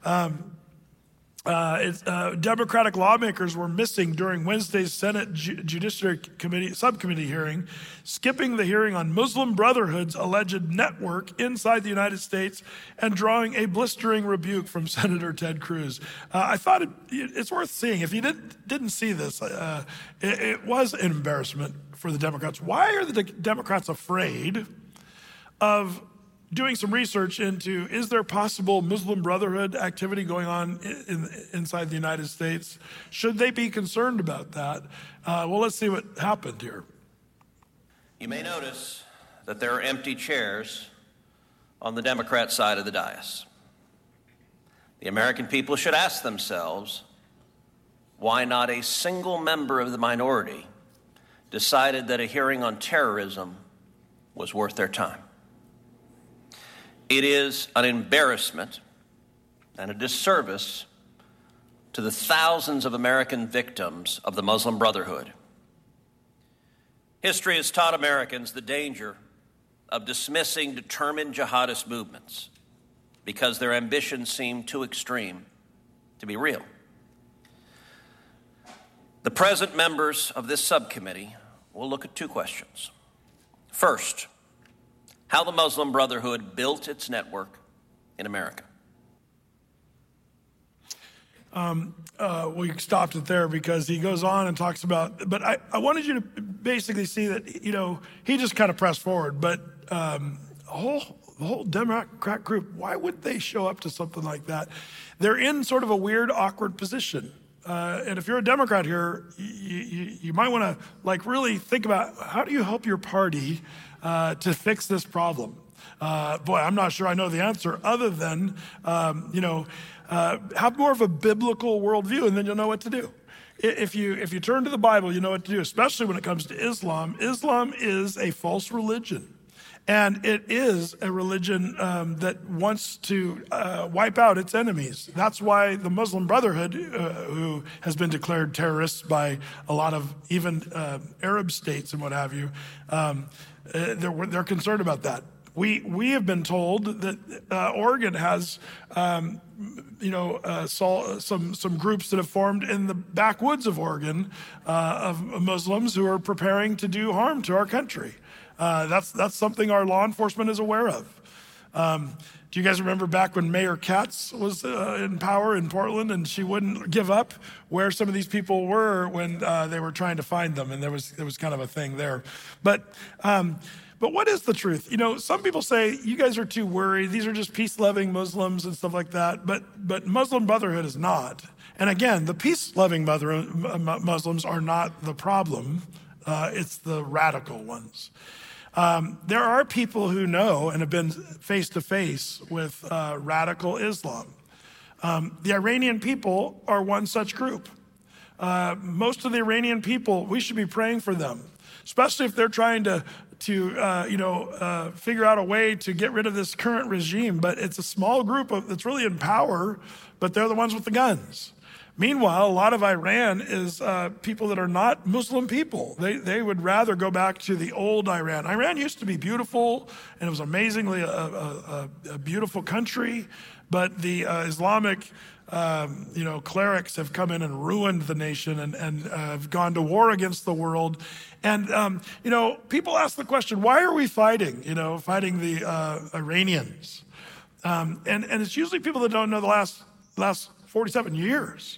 Democratic lawmakers were missing during Wednesday's Senate Judiciary Committee subcommittee hearing, skipping the hearing on Muslim Brotherhood's alleged network inside the United States and drawing a blistering rebuke from Senator Ted Cruz. I thought it's worth seeing. If you didn't see this, it was an embarrassment for the Democrats. Why are the Democrats afraid of doing some research into, is there possible Muslim Brotherhood activity going on inside the United States? Should they be concerned about that? Well, let's see what happened here. You may notice that there are empty chairs on the Democrat side of the dais. The American people should ask themselves, why not a single member of the minority decided that a hearing on terrorism was worth their time? It is an embarrassment and a disservice to the thousands of American victims of the Muslim Brotherhood. History has taught Americans the danger of dismissing determined jihadist movements because their ambitions seem too extreme to be real. The present members of this subcommittee will look at two questions. First, how the Muslim Brotherhood built its network in America. We stopped it there because he goes on and talks about, but I wanted you to basically see that, he just kind of pressed forward, but the whole Democrat group, why would they show up to something like that? They're in sort of a weird, awkward position. And if you're a Democrat here, you might want to really think about, how do you help your party to fix this problem? I'm not sure I know the answer other than, have more of a biblical worldview, and then you'll know what to do. If you turn to the Bible, you know what to do, especially when it comes to Islam. Islam is a false religion. And it is a religion that wants to wipe out its enemies. That's why the Muslim Brotherhood, who has been declared terrorists by a lot of even Arab states and what have you, they're concerned about that. We have been told that Oregon has, some groups that have formed in the backwoods of Oregon of Muslims who are preparing to do harm to our country. That's something our law enforcement is aware of. Do you guys remember back when Mayor Katz was in power in Portland, and she wouldn't give up where some of these people were when they were trying to find them, and there was kind of a thing there. But what is the truth? Some people say you guys are too worried. These are just peace-loving Muslims and stuff like that. But Muslim Brotherhood is not. And again, the peace-loving Muslims are not the problem. It's the radical ones. There are people who know and have been face-to-face with radical Islam. The Iranian people are one such group. Most of the Iranian people, we should be praying for them, especially if they're trying to figure out a way to get rid of this current regime. But it's a small group that's really in power, but they're the ones with the guns. Meanwhile, a lot of Iran is people that are not Muslim people. They would rather go back to the old Iran. Iran used to be beautiful, and it was amazingly a beautiful country, but the Islamic clerics have come in and ruined the nation and have gone to war against the world. And, people ask the question, why are we fighting the Iranians? And it's usually people that don't know the last 47 years.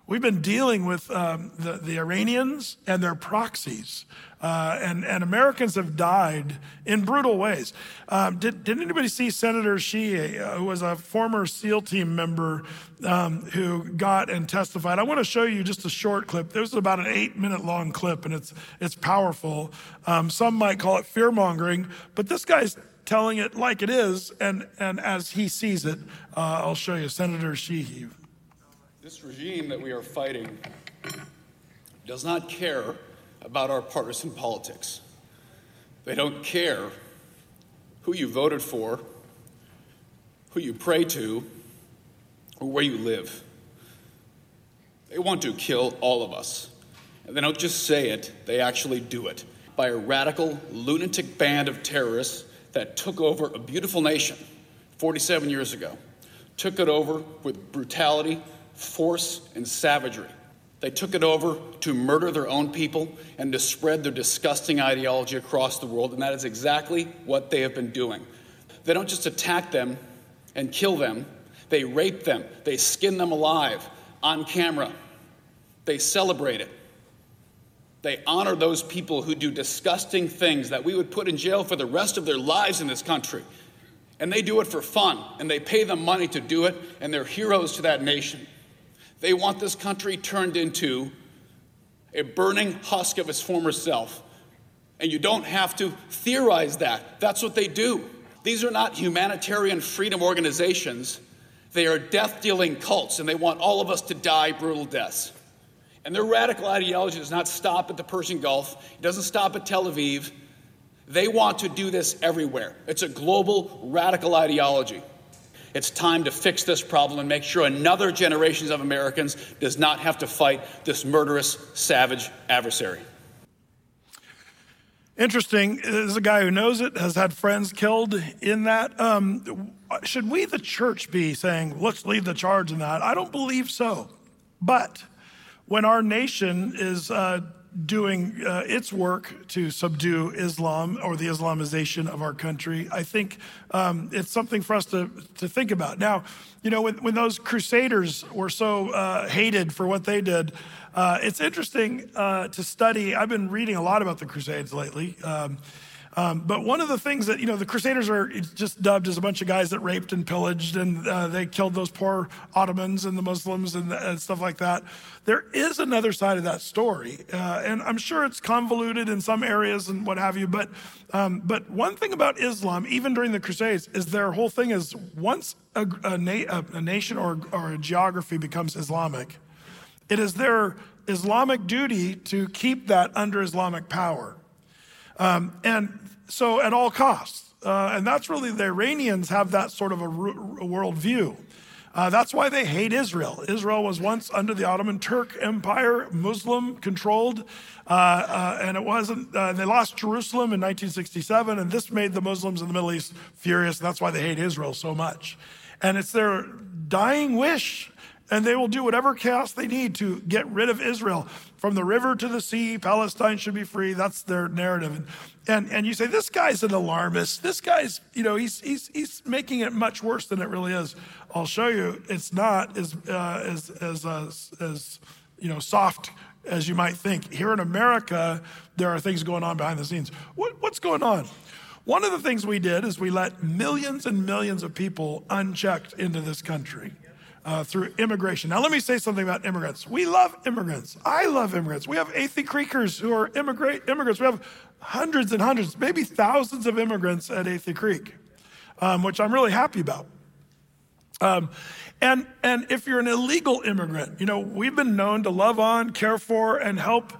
We've been dealing with the Iranians and their proxies. And Americans have died in brutal ways. Did anybody see Senator Sheehy, who was a former SEAL team member who got and testified? I want to show you just a short clip. This is about an 8-minute long clip, and it's powerful. Some might call it fear-mongering, but this guy's telling it like it is, and as he sees it. I'll show you Senator Sheehy. This regime that we are fighting does not care about our partisan politics. They don't care who you voted for, who you pray to, or where you live. They want to kill all of us. And they don't just say it, they actually do it. By a radical, lunatic band of terrorists that took over a beautiful nation 47 years ago. Took it over with brutality, force, and savagery. They took it over to murder their own people and to spread their disgusting ideology across the world, and that is exactly what they have been doing. They don't just attack them and kill them, they rape them, they skin them alive on camera. They celebrate it. They honor those people who do disgusting things that we would put in jail for the rest of their lives in this country. And they do it for fun, and they pay them money to do it, and they're heroes to that nation. They want this country turned into a burning husk of its former self. And you don't have to theorize that. That's what they do. These are not humanitarian freedom organizations. They are death-dealing cults, and they want all of us to die brutal deaths. And their radical ideology does not stop at the Persian Gulf. It doesn't stop at Tel Aviv. They want to do this everywhere. It's a global radical ideology. It's time to fix this problem and make sure another generation of Americans does not have to fight this murderous, savage adversary. Interesting. This is a guy who knows it, has had friends killed in that. Should we, the church, be saying, let's lead the charge in that? I don't believe so. But when our nation is doing its work to subdue Islam or the Islamization of our country, I think it's something for us to think about. Now, you know, when those crusaders were so hated for what they did, it's interesting to study. I've been reading a lot about the Crusades lately. But one of the things that, you know, the Crusaders are just dubbed as a bunch of guys that raped and pillaged, and they killed those poor Ottomans and the Muslims and stuff like that. There is another side of that story, and I'm sure it's convoluted in some areas and what have you. But one thing about Islam, even during the Crusades, is their whole thing is once a nation or a geography becomes Islamic, it is their Islamic duty to keep that under Islamic power. And so at all costs, and that's really, the Iranians have that sort of a worldview. That's why they hate Israel. Israel was once under the Ottoman Turk Empire, Muslim controlled, and it wasn't, they lost Jerusalem in 1967, and this made the Muslims in the Middle East furious. That's why they hate Israel so much. And it's their dying wish, and they will do whatever chaos they need to get rid of Israel. From the river to the sea, Palestine should be free. That's their narrative. And you say, this guy's an alarmist. This guy's, you know, he's making it much worse than it really is. I'll show you. It's not as you know, soft as you might think. Here in America, there are things going on behind the scenes. What's going on? One of the things we did is we let millions and millions of people unchecked into this country. Through immigration. Now, let me say something about immigrants. We love immigrants. I love immigrants. We have Athey Creekers who are immigrants. We have hundreds and hundreds, maybe thousands of immigrants at Athey Creek, which I'm really happy about. And if you're an illegal immigrant, you know, we've been known to love on, care for, and help,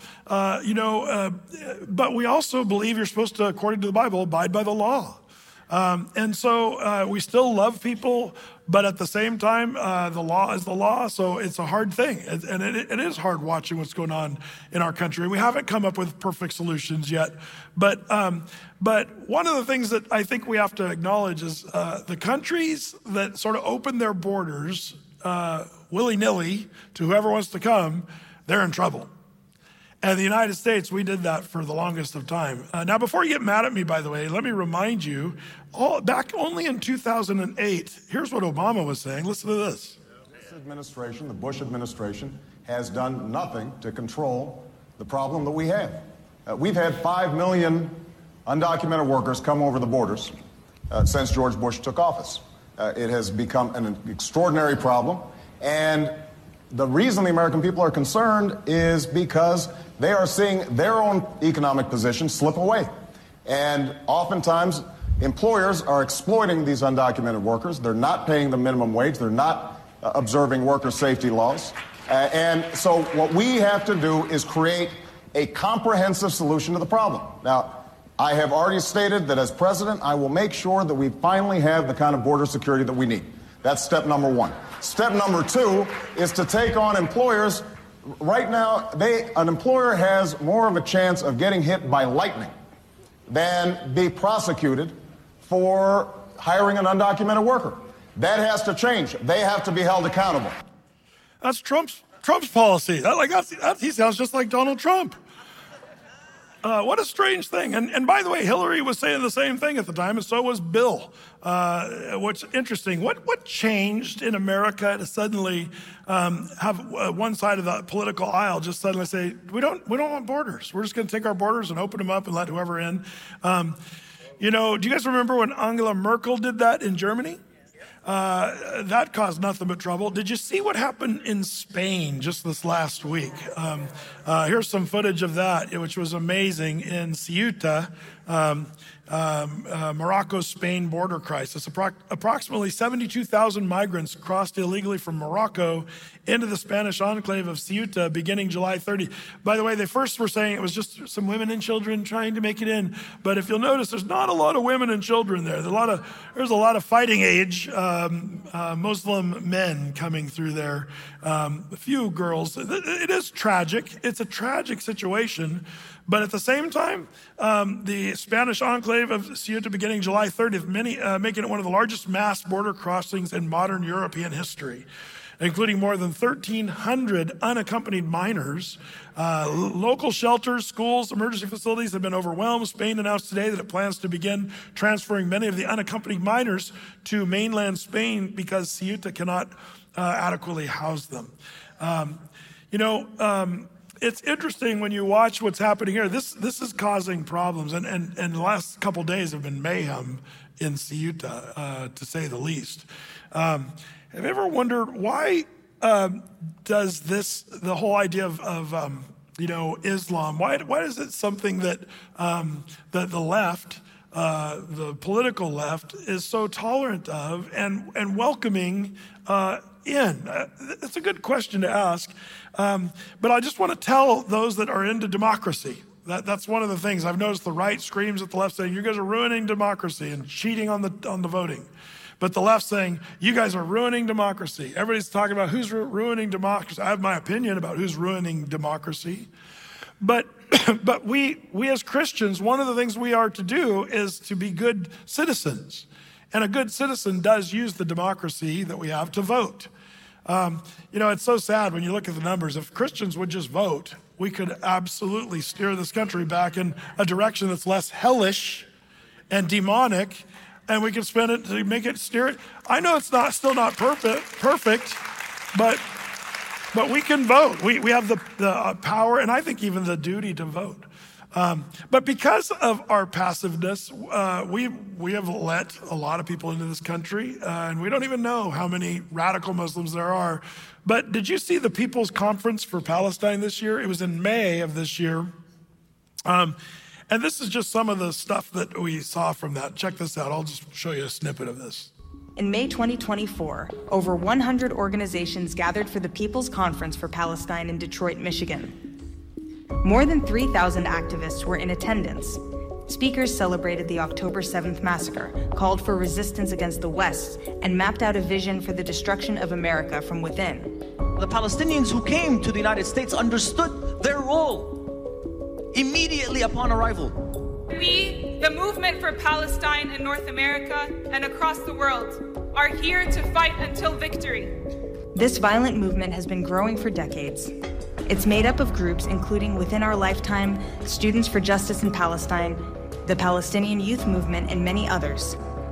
but we also believe you're supposed to, according to the Bible, abide by the law. And so we still love people, but at the same time, the law is the law, so it's a hard thing. And it is hard watching what's going on in our country. We haven't come up with perfect solutions yet. But one of the things that I think we have to acknowledge is the countries that sort of open their borders willy-nilly to whoever wants to come, they're in trouble. And the United States, we did that for the longest of time. Now, before you get mad at me, by the way, let me remind you, back only in 2008, here's what Obama was saying. Listen to this. This administration, the Bush administration, has done nothing to control the problem that we have. We've had 5 million undocumented workers come over the borders since George Bush took office. It has become an extraordinary problem, and the reason the American people are concerned is because they are seeing their own economic position slip away. And oftentimes, employers are exploiting these undocumented workers. They're not paying the minimum wage. They're not observing worker safety laws. And so what we have to do is create a comprehensive solution to the problem. Now, I have already stated that as president, I will make sure that we finally have the kind of border security that we need. That's step number one. Step number two is to take on employers. Right now, an employer has more of a chance of getting hit by lightning than be prosecuted for hiring an undocumented worker. That has to change. They have to be held accountable. That's Trump's policy. He sounds just like Donald Trump. What a strange thing. And by the way, Hillary was saying the same thing at the time, and so was Bill. What's interesting, what changed in America to suddenly have one side of the political aisle just suddenly say, we don't want borders. We're just going to take our borders and open them up and let whoever in. Do you guys remember when Angela Merkel did that in Germany? That caused nothing but trouble. Did you see what happened in Spain just this last week? Here's some footage of that, which was amazing in Ceuta, Morocco-Spain border crisis. Approximately 72,000 migrants crossed illegally from Morocco into the Spanish enclave of Ceuta beginning July 30. By the way, they first were saying it was just some women and children trying to make it in. But if you'll notice, there's not a lot of women and children there. There's a lot of fighting age Muslim men coming through there. A few girls. It is tragic. It's a tragic situation. But at the same time, the Spanish enclave of Ceuta beginning July 30th, making it one of the largest mass border crossings in modern European history, including more than 1,300 unaccompanied minors. Local shelters, schools, emergency facilities have been overwhelmed. Spain announced today that it plans to begin transferring many of the unaccompanied minors to mainland Spain because Ceuta cannot adequately house them. It's interesting when you watch what's happening here. This is causing problems, and the last couple days have been mayhem in Ceuta, to say the least. Have you ever wondered why does the whole idea of Islam? Why is it something that the left, the political left, is so tolerant of and welcoming in? It's a good question to ask. But I just want to tell those that are into democracy, that's one of the things. I've noticed the right screams at the left saying, you guys are ruining democracy and cheating on the voting. But the left saying, you guys are ruining democracy. Everybody's talking about who's ruining democracy. I have my opinion about who's ruining democracy. But we as Christians, one of the things we are to do is to be good citizens. And a good citizen does use the democracy that we have to vote. It's so sad when you look at the numbers. If Christians would just vote, we could absolutely steer this country back in a direction that's less hellish and demonic, and we can spend it to steer it. I know it's still not perfect, but we can vote. We have the power, and I think even the duty to vote. But because of our passiveness, we have let a lot of people into this country, and we don't even know how many radical Muslims there are. But did you see the People's Conference for Palestine this year? It was in May of this year. And this is just some of the stuff that we saw from that. Check this out. I'll just show you a snippet of this. In May 2024, over 100 organizations gathered for the People's Conference for Palestine in Detroit, Michigan. More than 3,000 activists were in attendance. Speakers celebrated the October 7th massacre, called for resistance against the West, and mapped out a vision for the destruction of America from within. The Palestinians who came to the United States understood their role immediately upon arrival. We, the movement for Palestine in North America and across the world, are here to fight until victory. This violent movement has been growing for decades. It's made up of groups including Within Our Lifetime, Students for Justice in Palestine, the Palestinian Youth Movement, and many others.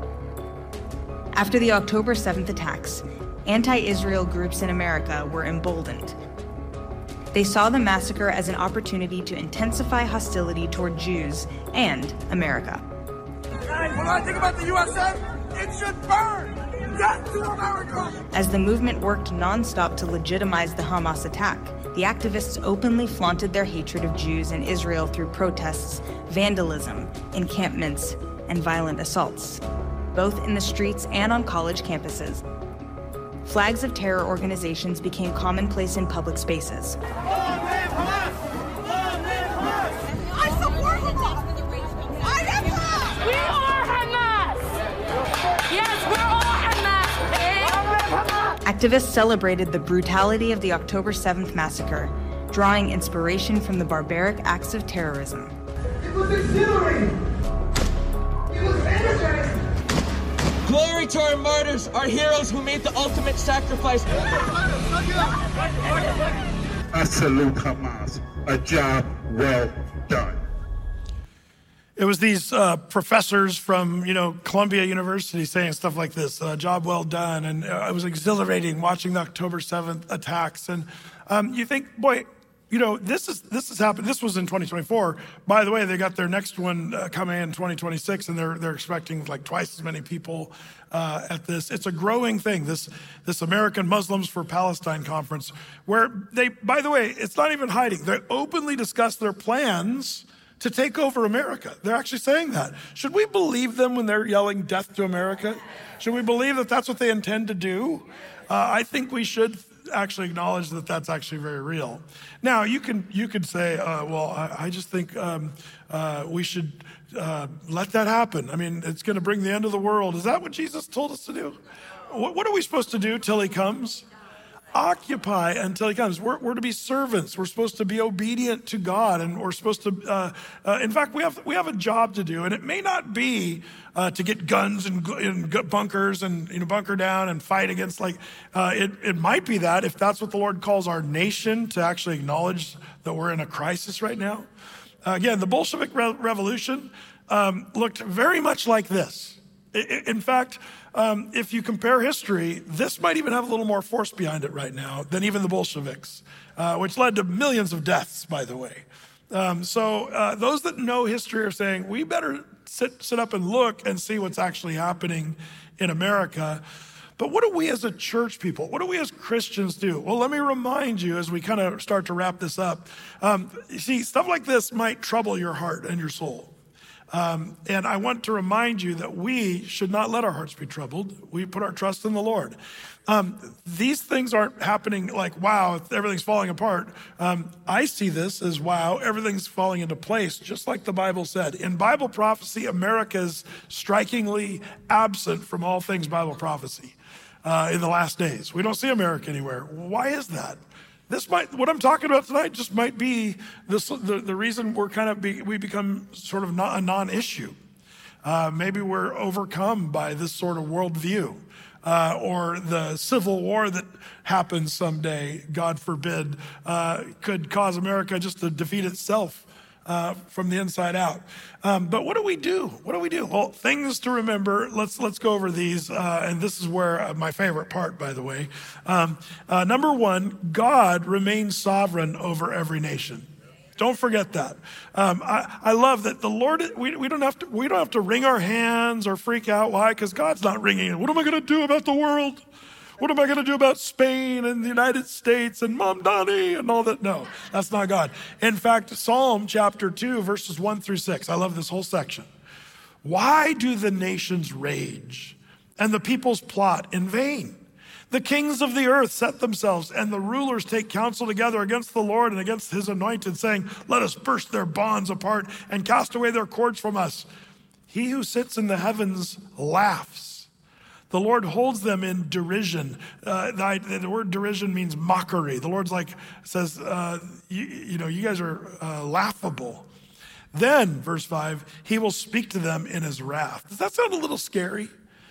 After the October 7th attacks, anti-Israel groups in America were emboldened. They saw the massacre as an opportunity to intensify hostility toward Jews and America. When I think about the USF, it should burn! Death to America! As the movement worked nonstop to legitimize the Hamas attack, the activists openly flaunted their hatred of Jews and Israel through protests, vandalism, encampments, and violent assaults, both in the streets and on college campuses. Flags of terror organizations became commonplace in public spaces. Activists celebrated the brutality of the October 7th massacre, drawing inspiration from the barbaric acts of terrorism. It was exhilarating. It was energizing. Glory to our martyrs, our heroes who made the ultimate sacrifice. I salute Hamas. A job well done. It was these professors from, Columbia University saying stuff like this, job well done. And it was exhilarating watching the October 7th attacks. And you think, boy, this has happened. This was in 2024. By the way, they got their next one coming in 2026, and they're expecting like twice as many people at this. It's a growing thing, this American Muslims for Palestine conference, where they, by the way, it's not even hiding. They openly discuss their plans to take over America. They're actually saying that. Should we believe them when they're yelling death to America? Should we believe that that's what they intend to do? I think we should actually acknowledge that that's actually very real. Now, you could say, I just think we should let that happen. I mean, it's going to bring the end of the world. Is that what Jesus told us to do? What are we supposed to do till he comes? Occupy until he comes. We're to be servants. We're supposed to be obedient to God, and we're supposed to. In fact, we have a job to do, and it may not be to get guns and bunkers and bunker down and fight against. It might be that if that's what the Lord calls our nation to actually acknowledge that we're in a crisis right now. Again, the Bolshevik Revolution looked very much like this. In fact, if you compare history, this might even have a little more force behind it right now than even the Bolsheviks, which led to millions of deaths, by the way. So those that know history are saying, we better sit up and look and see what's actually happening in America. But what do we as a church people, what do we as Christians do? Well, let me remind you as we kind of start to wrap this up. You see, stuff like this might trouble your heart and your soul. And I want to remind you that we should not let our hearts be troubled. We put our trust in the Lord. These things aren't happening like, wow, everything's falling apart. I see this as, wow, everything's falling into place, just like the Bible said. In Bible prophecy, America is strikingly absent from all things Bible prophecy in the last days. We don't see America anywhere. Why is that? What I'm talking about tonight just might be the reason we become sort of a non-issue. Maybe we're overcome by this sort of worldview, or the civil war that happens someday, God forbid, could cause America just to defeat itself from the inside out. But what do we do? What do we do? Well, things to remember. Let's go over these. And this is where my favorite part, by the way. Number one, God remains sovereign over every nation. Don't forget that. I love that the Lord. We don't have to wring our hands or freak out. Why? Because God's not wringing it. What am I going to do about the world? What am I going to do about Spain and the United States and Mom Donnie and all that? No, that's not God. In fact, Psalm chapter 2, verses 1-6. I love this whole section. Why do the nations rage and the peoples plot in vain? The kings of the earth set themselves, and the rulers take counsel together against the Lord and against his anointed, saying, let us burst their bonds apart and cast away their cords from us. He who sits in the heavens laughs. The Lord holds them in derision. The word derision means mockery. The Lord's says, you guys are laughable. Then, verse 5, he will speak to them in his wrath. Does that sound a little scary?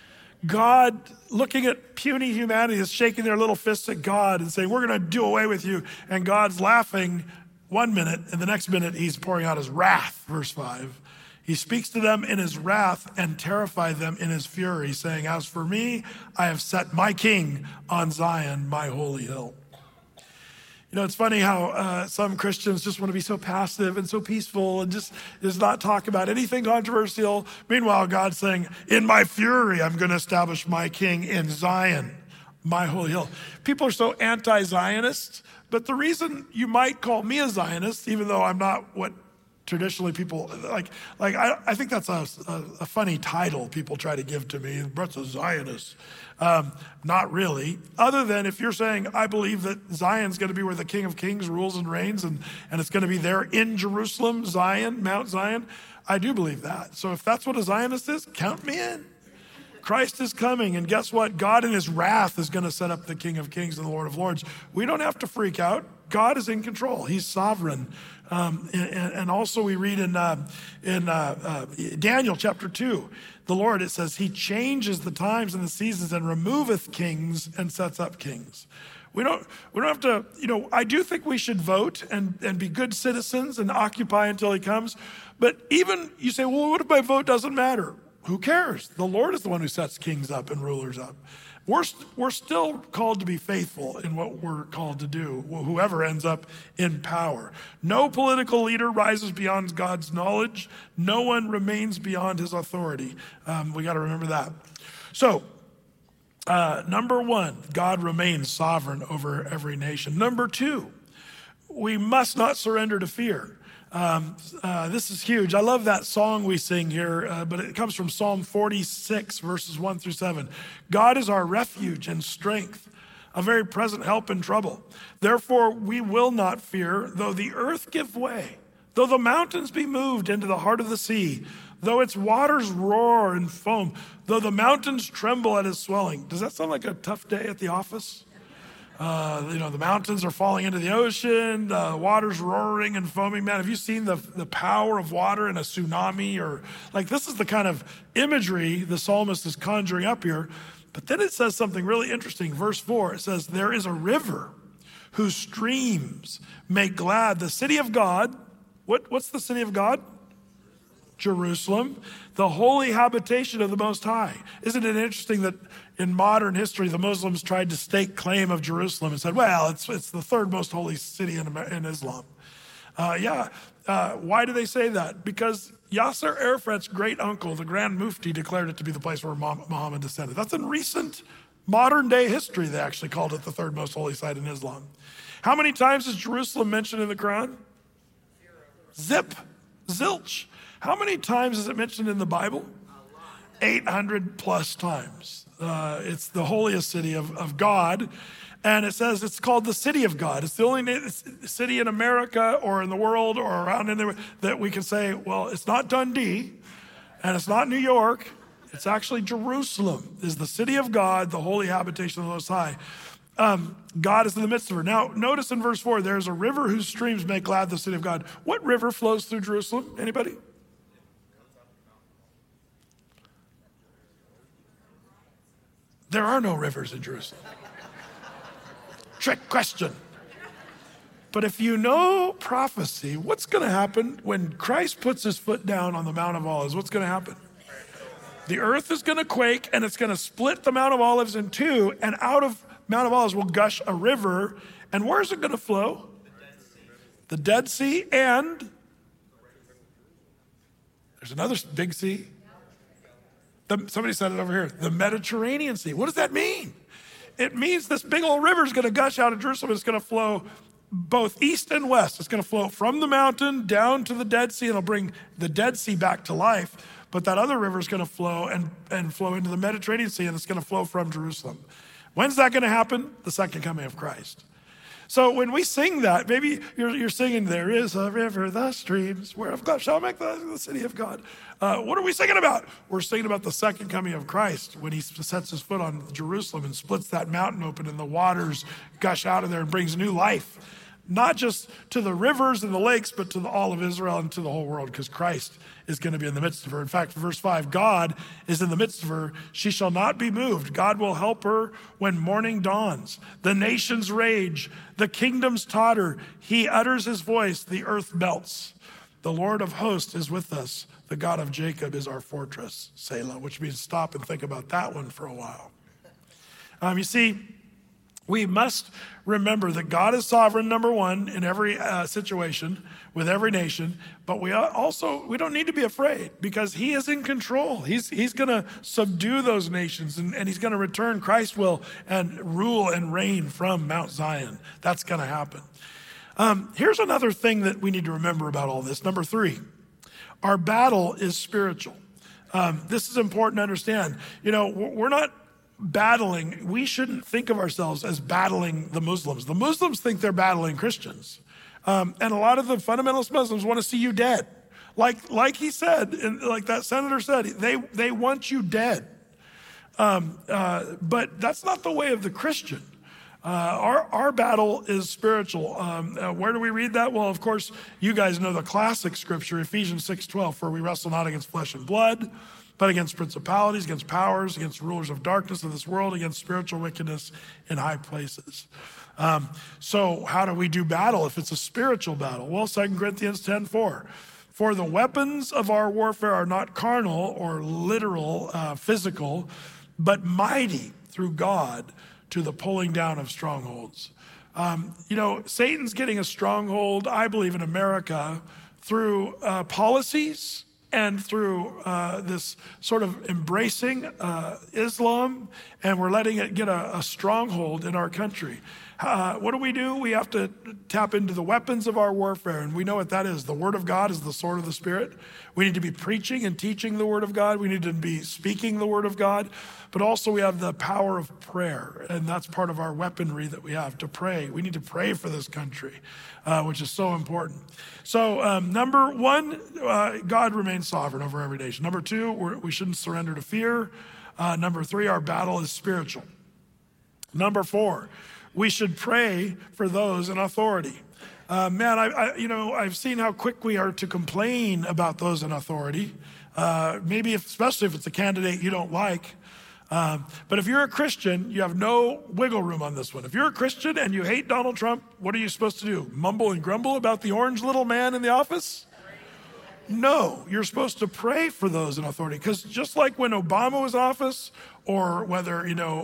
God, looking at puny humanity, is shaking their little fists at God and saying, we're going to do away with you. And God's laughing 1 minute, and the next minute he's pouring out his wrath, verse 5. He speaks to them in his wrath and terrifies them in his fury, saying, as for me, I have set my king on Zion, my holy hill. It's funny how some Christians just want to be so passive and so peaceful and just not talk about anything controversial. Meanwhile, God's saying, in my fury, I'm going to establish my king in Zion, my holy hill. People are so anti-Zionist, but the reason you might call me a Zionist, even though I'm not what traditionally people, I think that's a funny title people try to give to me, Brett's a Zionist. Not really, other than if you're saying, I believe that Zion's going to be where the King of Kings rules and reigns, and it's going to be there in Jerusalem, Zion, Mount Zion. I do believe that. So if that's what a Zionist is, count me in. Christ is coming, and guess what? God in his wrath is going to set up the King of Kings and the Lord of Lords. We don't have to freak out. God is in control. He's sovereign. And also we read in Daniel chapter 2, the Lord, it says, he changes the times and the seasons and removeth kings and sets up kings. We don't have to, I do think we should vote and be good citizens and occupy until he comes. But even you say, well, what if my vote doesn't matter? Who cares? The Lord is the one who sets kings up and rulers up. We're still called to be faithful in what we're called to do, whoever ends up in power. No political leader rises beyond God's knowledge. No one remains beyond his authority. We got to remember that. So, number one, God remains sovereign over every nation. Number two, we must not surrender to fear. This is huge. I love that song we sing here, but it comes from Psalm 46, verses 1 through 7. God is our refuge and strength, a very present help in trouble. Therefore, we will not fear, though the earth give way, though the mountains be moved into the heart of the sea, though its waters roar and foam, though the mountains tremble at his swelling. Does that sound like a tough day at the office? The mountains are falling into the ocean, the water's roaring and foaming. Man, have you seen the power of water in a tsunami? Or this is the kind of imagery the psalmist is conjuring up here. But then it says something really interesting. Verse 4, it says, there is a river whose streams make glad the city of God. What's the city of God? Jerusalem, the holy habitation of the Most High. Isn't it interesting that in modern history, the Muslims tried to stake claim of Jerusalem and said, well, it's the third most holy city in Islam. Why do they say that? Because Yasser Arafat's great uncle, the Grand Mufti, declared it to be the place where Muhammad descended. That's in recent modern day history. They actually called it the third most holy site in Islam. How many times is Jerusalem mentioned in the Quran? Zip, zilch. How many times is it mentioned in the Bible? 800 plus times. It's the holiest city of God. And it says it's called the city of God. It's the only city in America or in the world or around in there that we can say, well, it's not Dundee and it's not New York. It's actually Jerusalem is the city of God, the holy habitation of the Most High. God is in the midst of her. Now, notice in verse 4, there's a river whose streams make glad the city of God. What river flows through Jerusalem? Anybody? There are no rivers in Jerusalem. Trick question. But if you know prophecy, what's going to happen when Christ puts his foot down on the Mount of Olives? What's going to happen? The earth is going to quake, and it's going to split the Mount of Olives in two, and out of Mount of Olives will gush a river. And where is it going to flow? The Dead Sea, and there's another big sea. Somebody said it over here, the Mediterranean Sea. What does that mean? It means this big old river is going to gush out of Jerusalem. It's going to flow both east and west. It's going to flow from the mountain down to the Dead Sea, and it'll bring the Dead Sea back to life. But that other river is going to flow and flow into the Mediterranean Sea, and it's going to flow from Jerusalem. When's that going to happen? The second coming of Christ. So when we sing that, maybe you're singing, there is a river, the streams, where of God shall make the city of God. What are we singing about? We're singing about the second coming of Christ when he sets his foot on Jerusalem and splits that mountain open and the waters gush out of there and brings new life. Not just to the rivers and the lakes, but to all of Israel and to the whole world, because Christ is going to be in the midst of her. In fact, verse 5, God is in the midst of her. She shall not be moved. God will help her when morning dawns. The nations rage. The kingdoms totter. He utters his voice. The earth melts. The Lord of hosts is with us. The God of Jacob is our fortress, Selah, which means stop and think about that one for a while. You see, We must remember that God is sovereign, number one, in every situation, with every nation, but we don't need to be afraid because he is in control. He's going to subdue those nations and he's going to return. Christ will and rule and reign from Mount Zion. That's going to happen. Here's another thing that we need to remember about all this. Number 3, our battle is spiritual. This is important to understand. We're not battling. We shouldn't think of ourselves as battling the Muslims. The Muslims think they're battling Christians. And a lot of the fundamentalist Muslims want to see you dead. Like he said, and like that senator said, they want you dead. But that's not the way of the Christian. Our battle is spiritual. Where do we read that? Well, of course, you guys know the classic scripture, Ephesians 6:12, for we wrestle not against flesh and blood, but against principalities, against powers, against rulers of darkness of this world, against spiritual wickedness in high places. So how do we do battle if it's a spiritual battle? Well, 2 Corinthians 10:4. For the weapons of our warfare are not carnal or literal, physical, but mighty through God to the pulling down of strongholds. Satan's getting a stronghold, I believe, in America through policies and through this sort of embracing Islam, and we're letting it get a stronghold in our country. What do? We have to tap into the weapons of our warfare, and we know what that is. The Word of God is the sword of the Spirit. We need to be preaching and teaching the Word of God. We need to be speaking the Word of God, but also we have the power of prayer, and that's part of our weaponry that we have to pray. We need to pray for this country, which is so important. So number 1, God remains sovereign over every nation. Number 2, we shouldn't surrender to fear. Number 3, our battle is spiritual. Number 4, we should pray for those in authority. I've seen how quick we are to complain about those in authority. Especially if it's a candidate you don't like. But if you're a Christian, you have no wiggle room on this one. If you're a Christian and you hate Donald Trump, what are you supposed to do? Mumble and grumble about the orange little man in the office? No, you're supposed to pray for those in authority. Because just like when Obama was in office, or whether,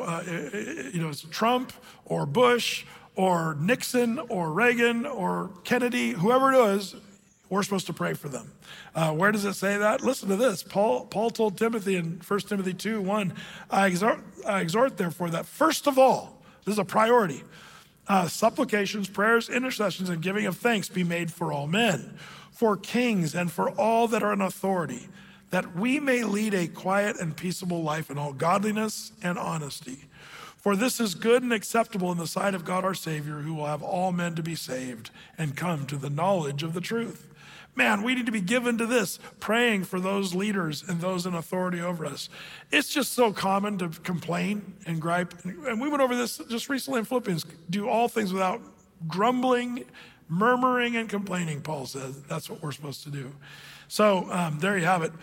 it's Trump or Bush or Nixon or Reagan or Kennedy, whoever it is, we're supposed to pray for them. Where does it say that? Listen to this. Paul told Timothy in 1 Timothy 2:1, I exhort therefore that first of all, this is a priority, supplications, prayers, intercessions, and giving of thanks be made for all men, for kings and for all that are in authority, that we may lead a quiet and peaceable life in all godliness and honesty. For this is good and acceptable in the sight of God our Savior, who will have all men to be saved and come to the knowledge of the truth. Man, we need to be given to this, praying for those leaders and those in authority over us. It's just so common to complain and gripe. And we went over this just recently in Philippians. Do all things without grumbling, murmuring, and complaining, Paul says. That's what we're supposed to do. So there you have it.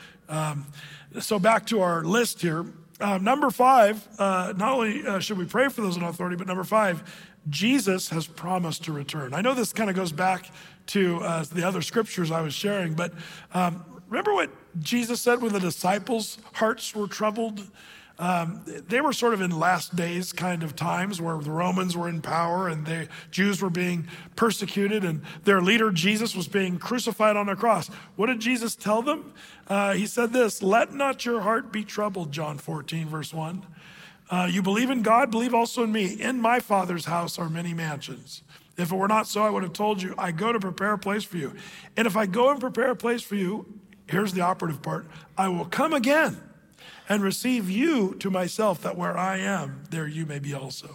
So back to our list here. Number 5, not only should we pray for those in authority, but number 5, Jesus has promised to return. I know this kind of goes back to the other scriptures I was sharing, but remember what Jesus said when the disciples' hearts were troubled? They were sort of in last days kind of times where the Romans were in power and the Jews were being persecuted and their leader Jesus was being crucified on a cross. What did Jesus tell them? He said this, let not your heart be troubled, John 14, verse 1. You believe in God, believe also in me. In my Father's house are many mansions. If it were not so, I would have told you, I go to prepare a place for you. And if I go and prepare a place for you, here's the operative part, I will come again and receive you to myself, that where I am, there you may be also.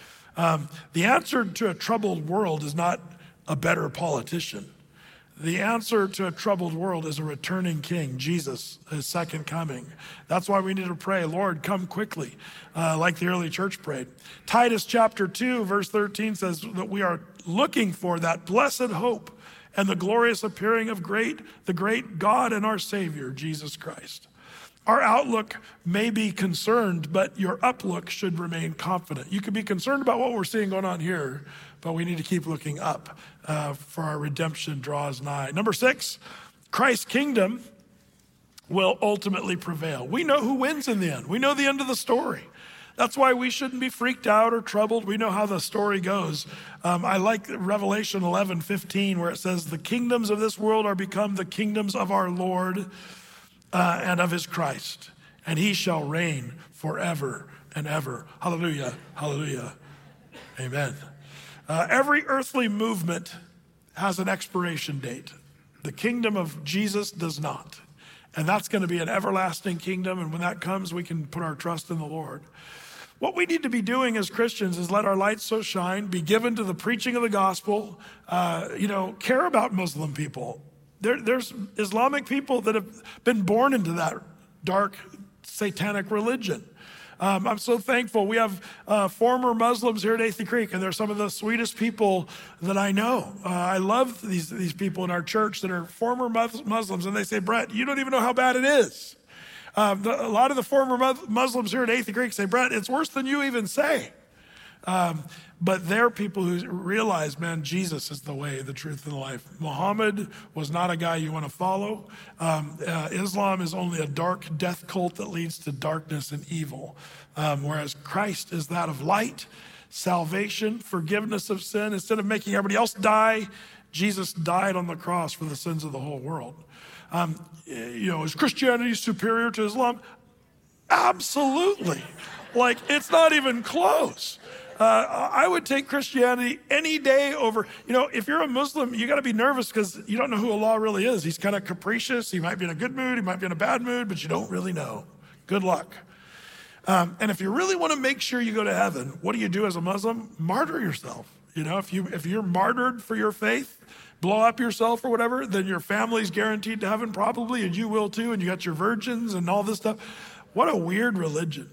The answer to a troubled world is not a better politician. The answer to a troubled world is a returning king, Jesus, his second coming. That's why we need to pray, Lord, come quickly, like the early church prayed. Titus chapter 2, verse 13 says that we are looking for that blessed hope and the glorious appearing of the great God and our Savior, Jesus Christ. Our outlook may be concerned, but your uplook should remain confident. You can be concerned about what we're seeing going on here, but we need to keep looking up, for our redemption draws nigh. Number 6, Christ's kingdom will ultimately prevail. We know who wins in the end. We know the end of the story. That's why we shouldn't be freaked out or troubled. We know how the story goes. I like Revelation 11:15, where it says, the kingdoms of this world are become the kingdoms of our Lord and of his Christ, and he shall reign forever and ever. Hallelujah, hallelujah, amen. Every earthly movement has an expiration date. The kingdom of Jesus does not. And that's going to be an everlasting kingdom. And when that comes, we can put our trust in the Lord. What we need to be doing as Christians is let our light so shine, be given to the preaching of the gospel, care about Muslim people. There's Islamic people that have been born into that dark satanic religion. I'm so thankful. We have former Muslims here at Athey Creek, and they're some of the sweetest people that I know. I love these people in our church that are former Muslims, and they say, Brett, you don't even know how bad it is. A lot of the former Muslims here at Athey Creek say, Brett, it's worse than you even say. But they're people who realize, man, Jesus is the way, the truth, and the life. Muhammad was not a guy you want to follow. Islam is only a dark death cult that leads to darkness and evil. Whereas Christ is that of light, salvation, forgiveness of sin. Instead of making everybody else die, Jesus died on the cross for the sins of the whole world. Is Christianity superior to Islam? Absolutely. It's not even close. I would take Christianity any day over, if you're a Muslim, you got to be nervous because you don't know who Allah really is. He's kind of capricious. He might be in a good mood. He might be in a bad mood, but you don't really know. Good luck. And if you really want to make sure you go to heaven, what do you do as a Muslim? Martyr yourself. If you're martyred for your faith, blow up yourself or whatever, then your family's guaranteed to heaven probably, and you will too, and you got your virgins and all this stuff. What a weird religion.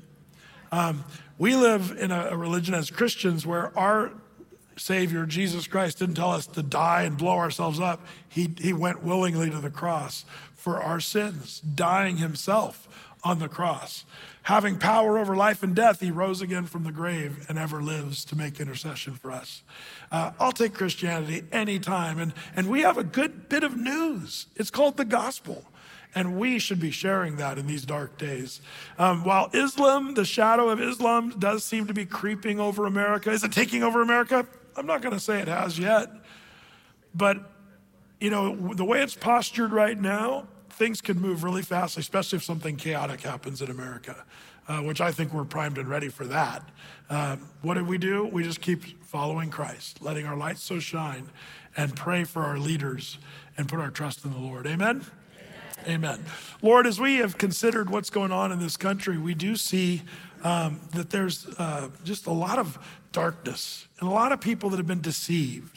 We live in a religion as Christians where our Savior, Jesus Christ, didn't tell us to die and blow ourselves up. He went willingly to the cross for our sins, dying himself on the cross. Having power over life and death, he rose again from the grave and ever lives to make intercession for us. I'll take Christianity anytime. And we have a good bit of news. It's called the gospel. And we should be sharing that in these dark days. While Islam, the shadow of Islam, does seem to be creeping over America. Is it taking over America? I'm not going to say it has yet. But, the way it's postured right now, things could move really fast, especially if something chaotic happens in America, which I think we're primed and ready for that. What do? We just keep following Christ, letting our light so shine, and pray for our leaders and put our trust in the Lord. Amen? Amen. Lord, as we have considered what's going on in this country, we do see that there's just a lot of darkness and a lot of people that have been deceived.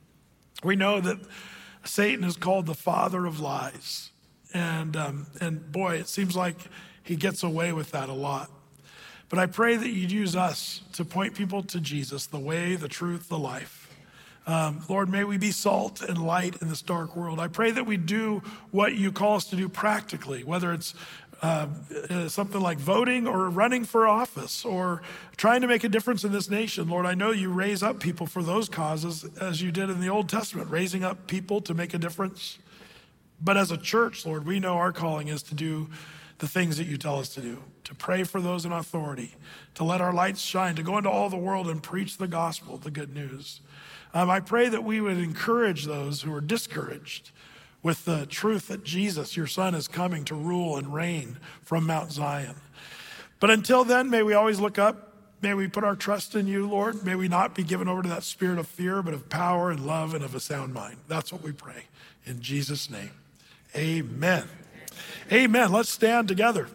We know that Satan is called the father of lies. And boy, it seems like he gets away with that a lot. But I pray that you'd use us to point people to Jesus, the way, the truth, the life. Lord, may we be salt and light in this dark world. I pray that we do what you call us to do practically, whether it's something like voting or running for office or trying to make a difference in this nation. Lord, I know you raise up people for those causes as you did in the Old Testament, raising up people to make a difference. But as a church, Lord, we know our calling is to do the things that you tell us to do, to pray for those in authority, to let our lights shine, to go into all the world and preach the gospel, the good news. I pray that we would encourage those who are discouraged with the truth that Jesus, your son, is coming to rule and reign from Mount Zion. But until then, may we always look up. May we put our trust in you, Lord. May we not be given over to that spirit of fear, but of power and love and of a sound mind. That's what we pray. In Jesus' name, amen. Amen. Let's stand together.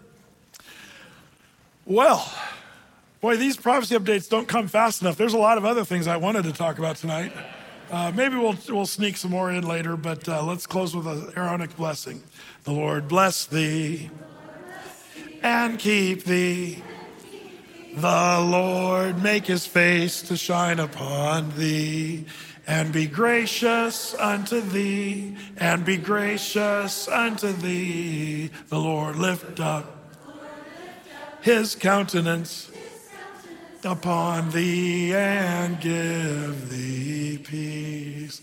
Well, boy, these prophecy updates don't come fast enough. There's a lot of other things I wanted to talk about tonight. Maybe we'll sneak some more in later, but let's close with an Aaronic blessing. The Lord bless thee and keep thee. The Lord make his face to shine upon thee and be gracious unto thee, and be gracious unto thee. The Lord lift up his countenance upon thee and give thee peace.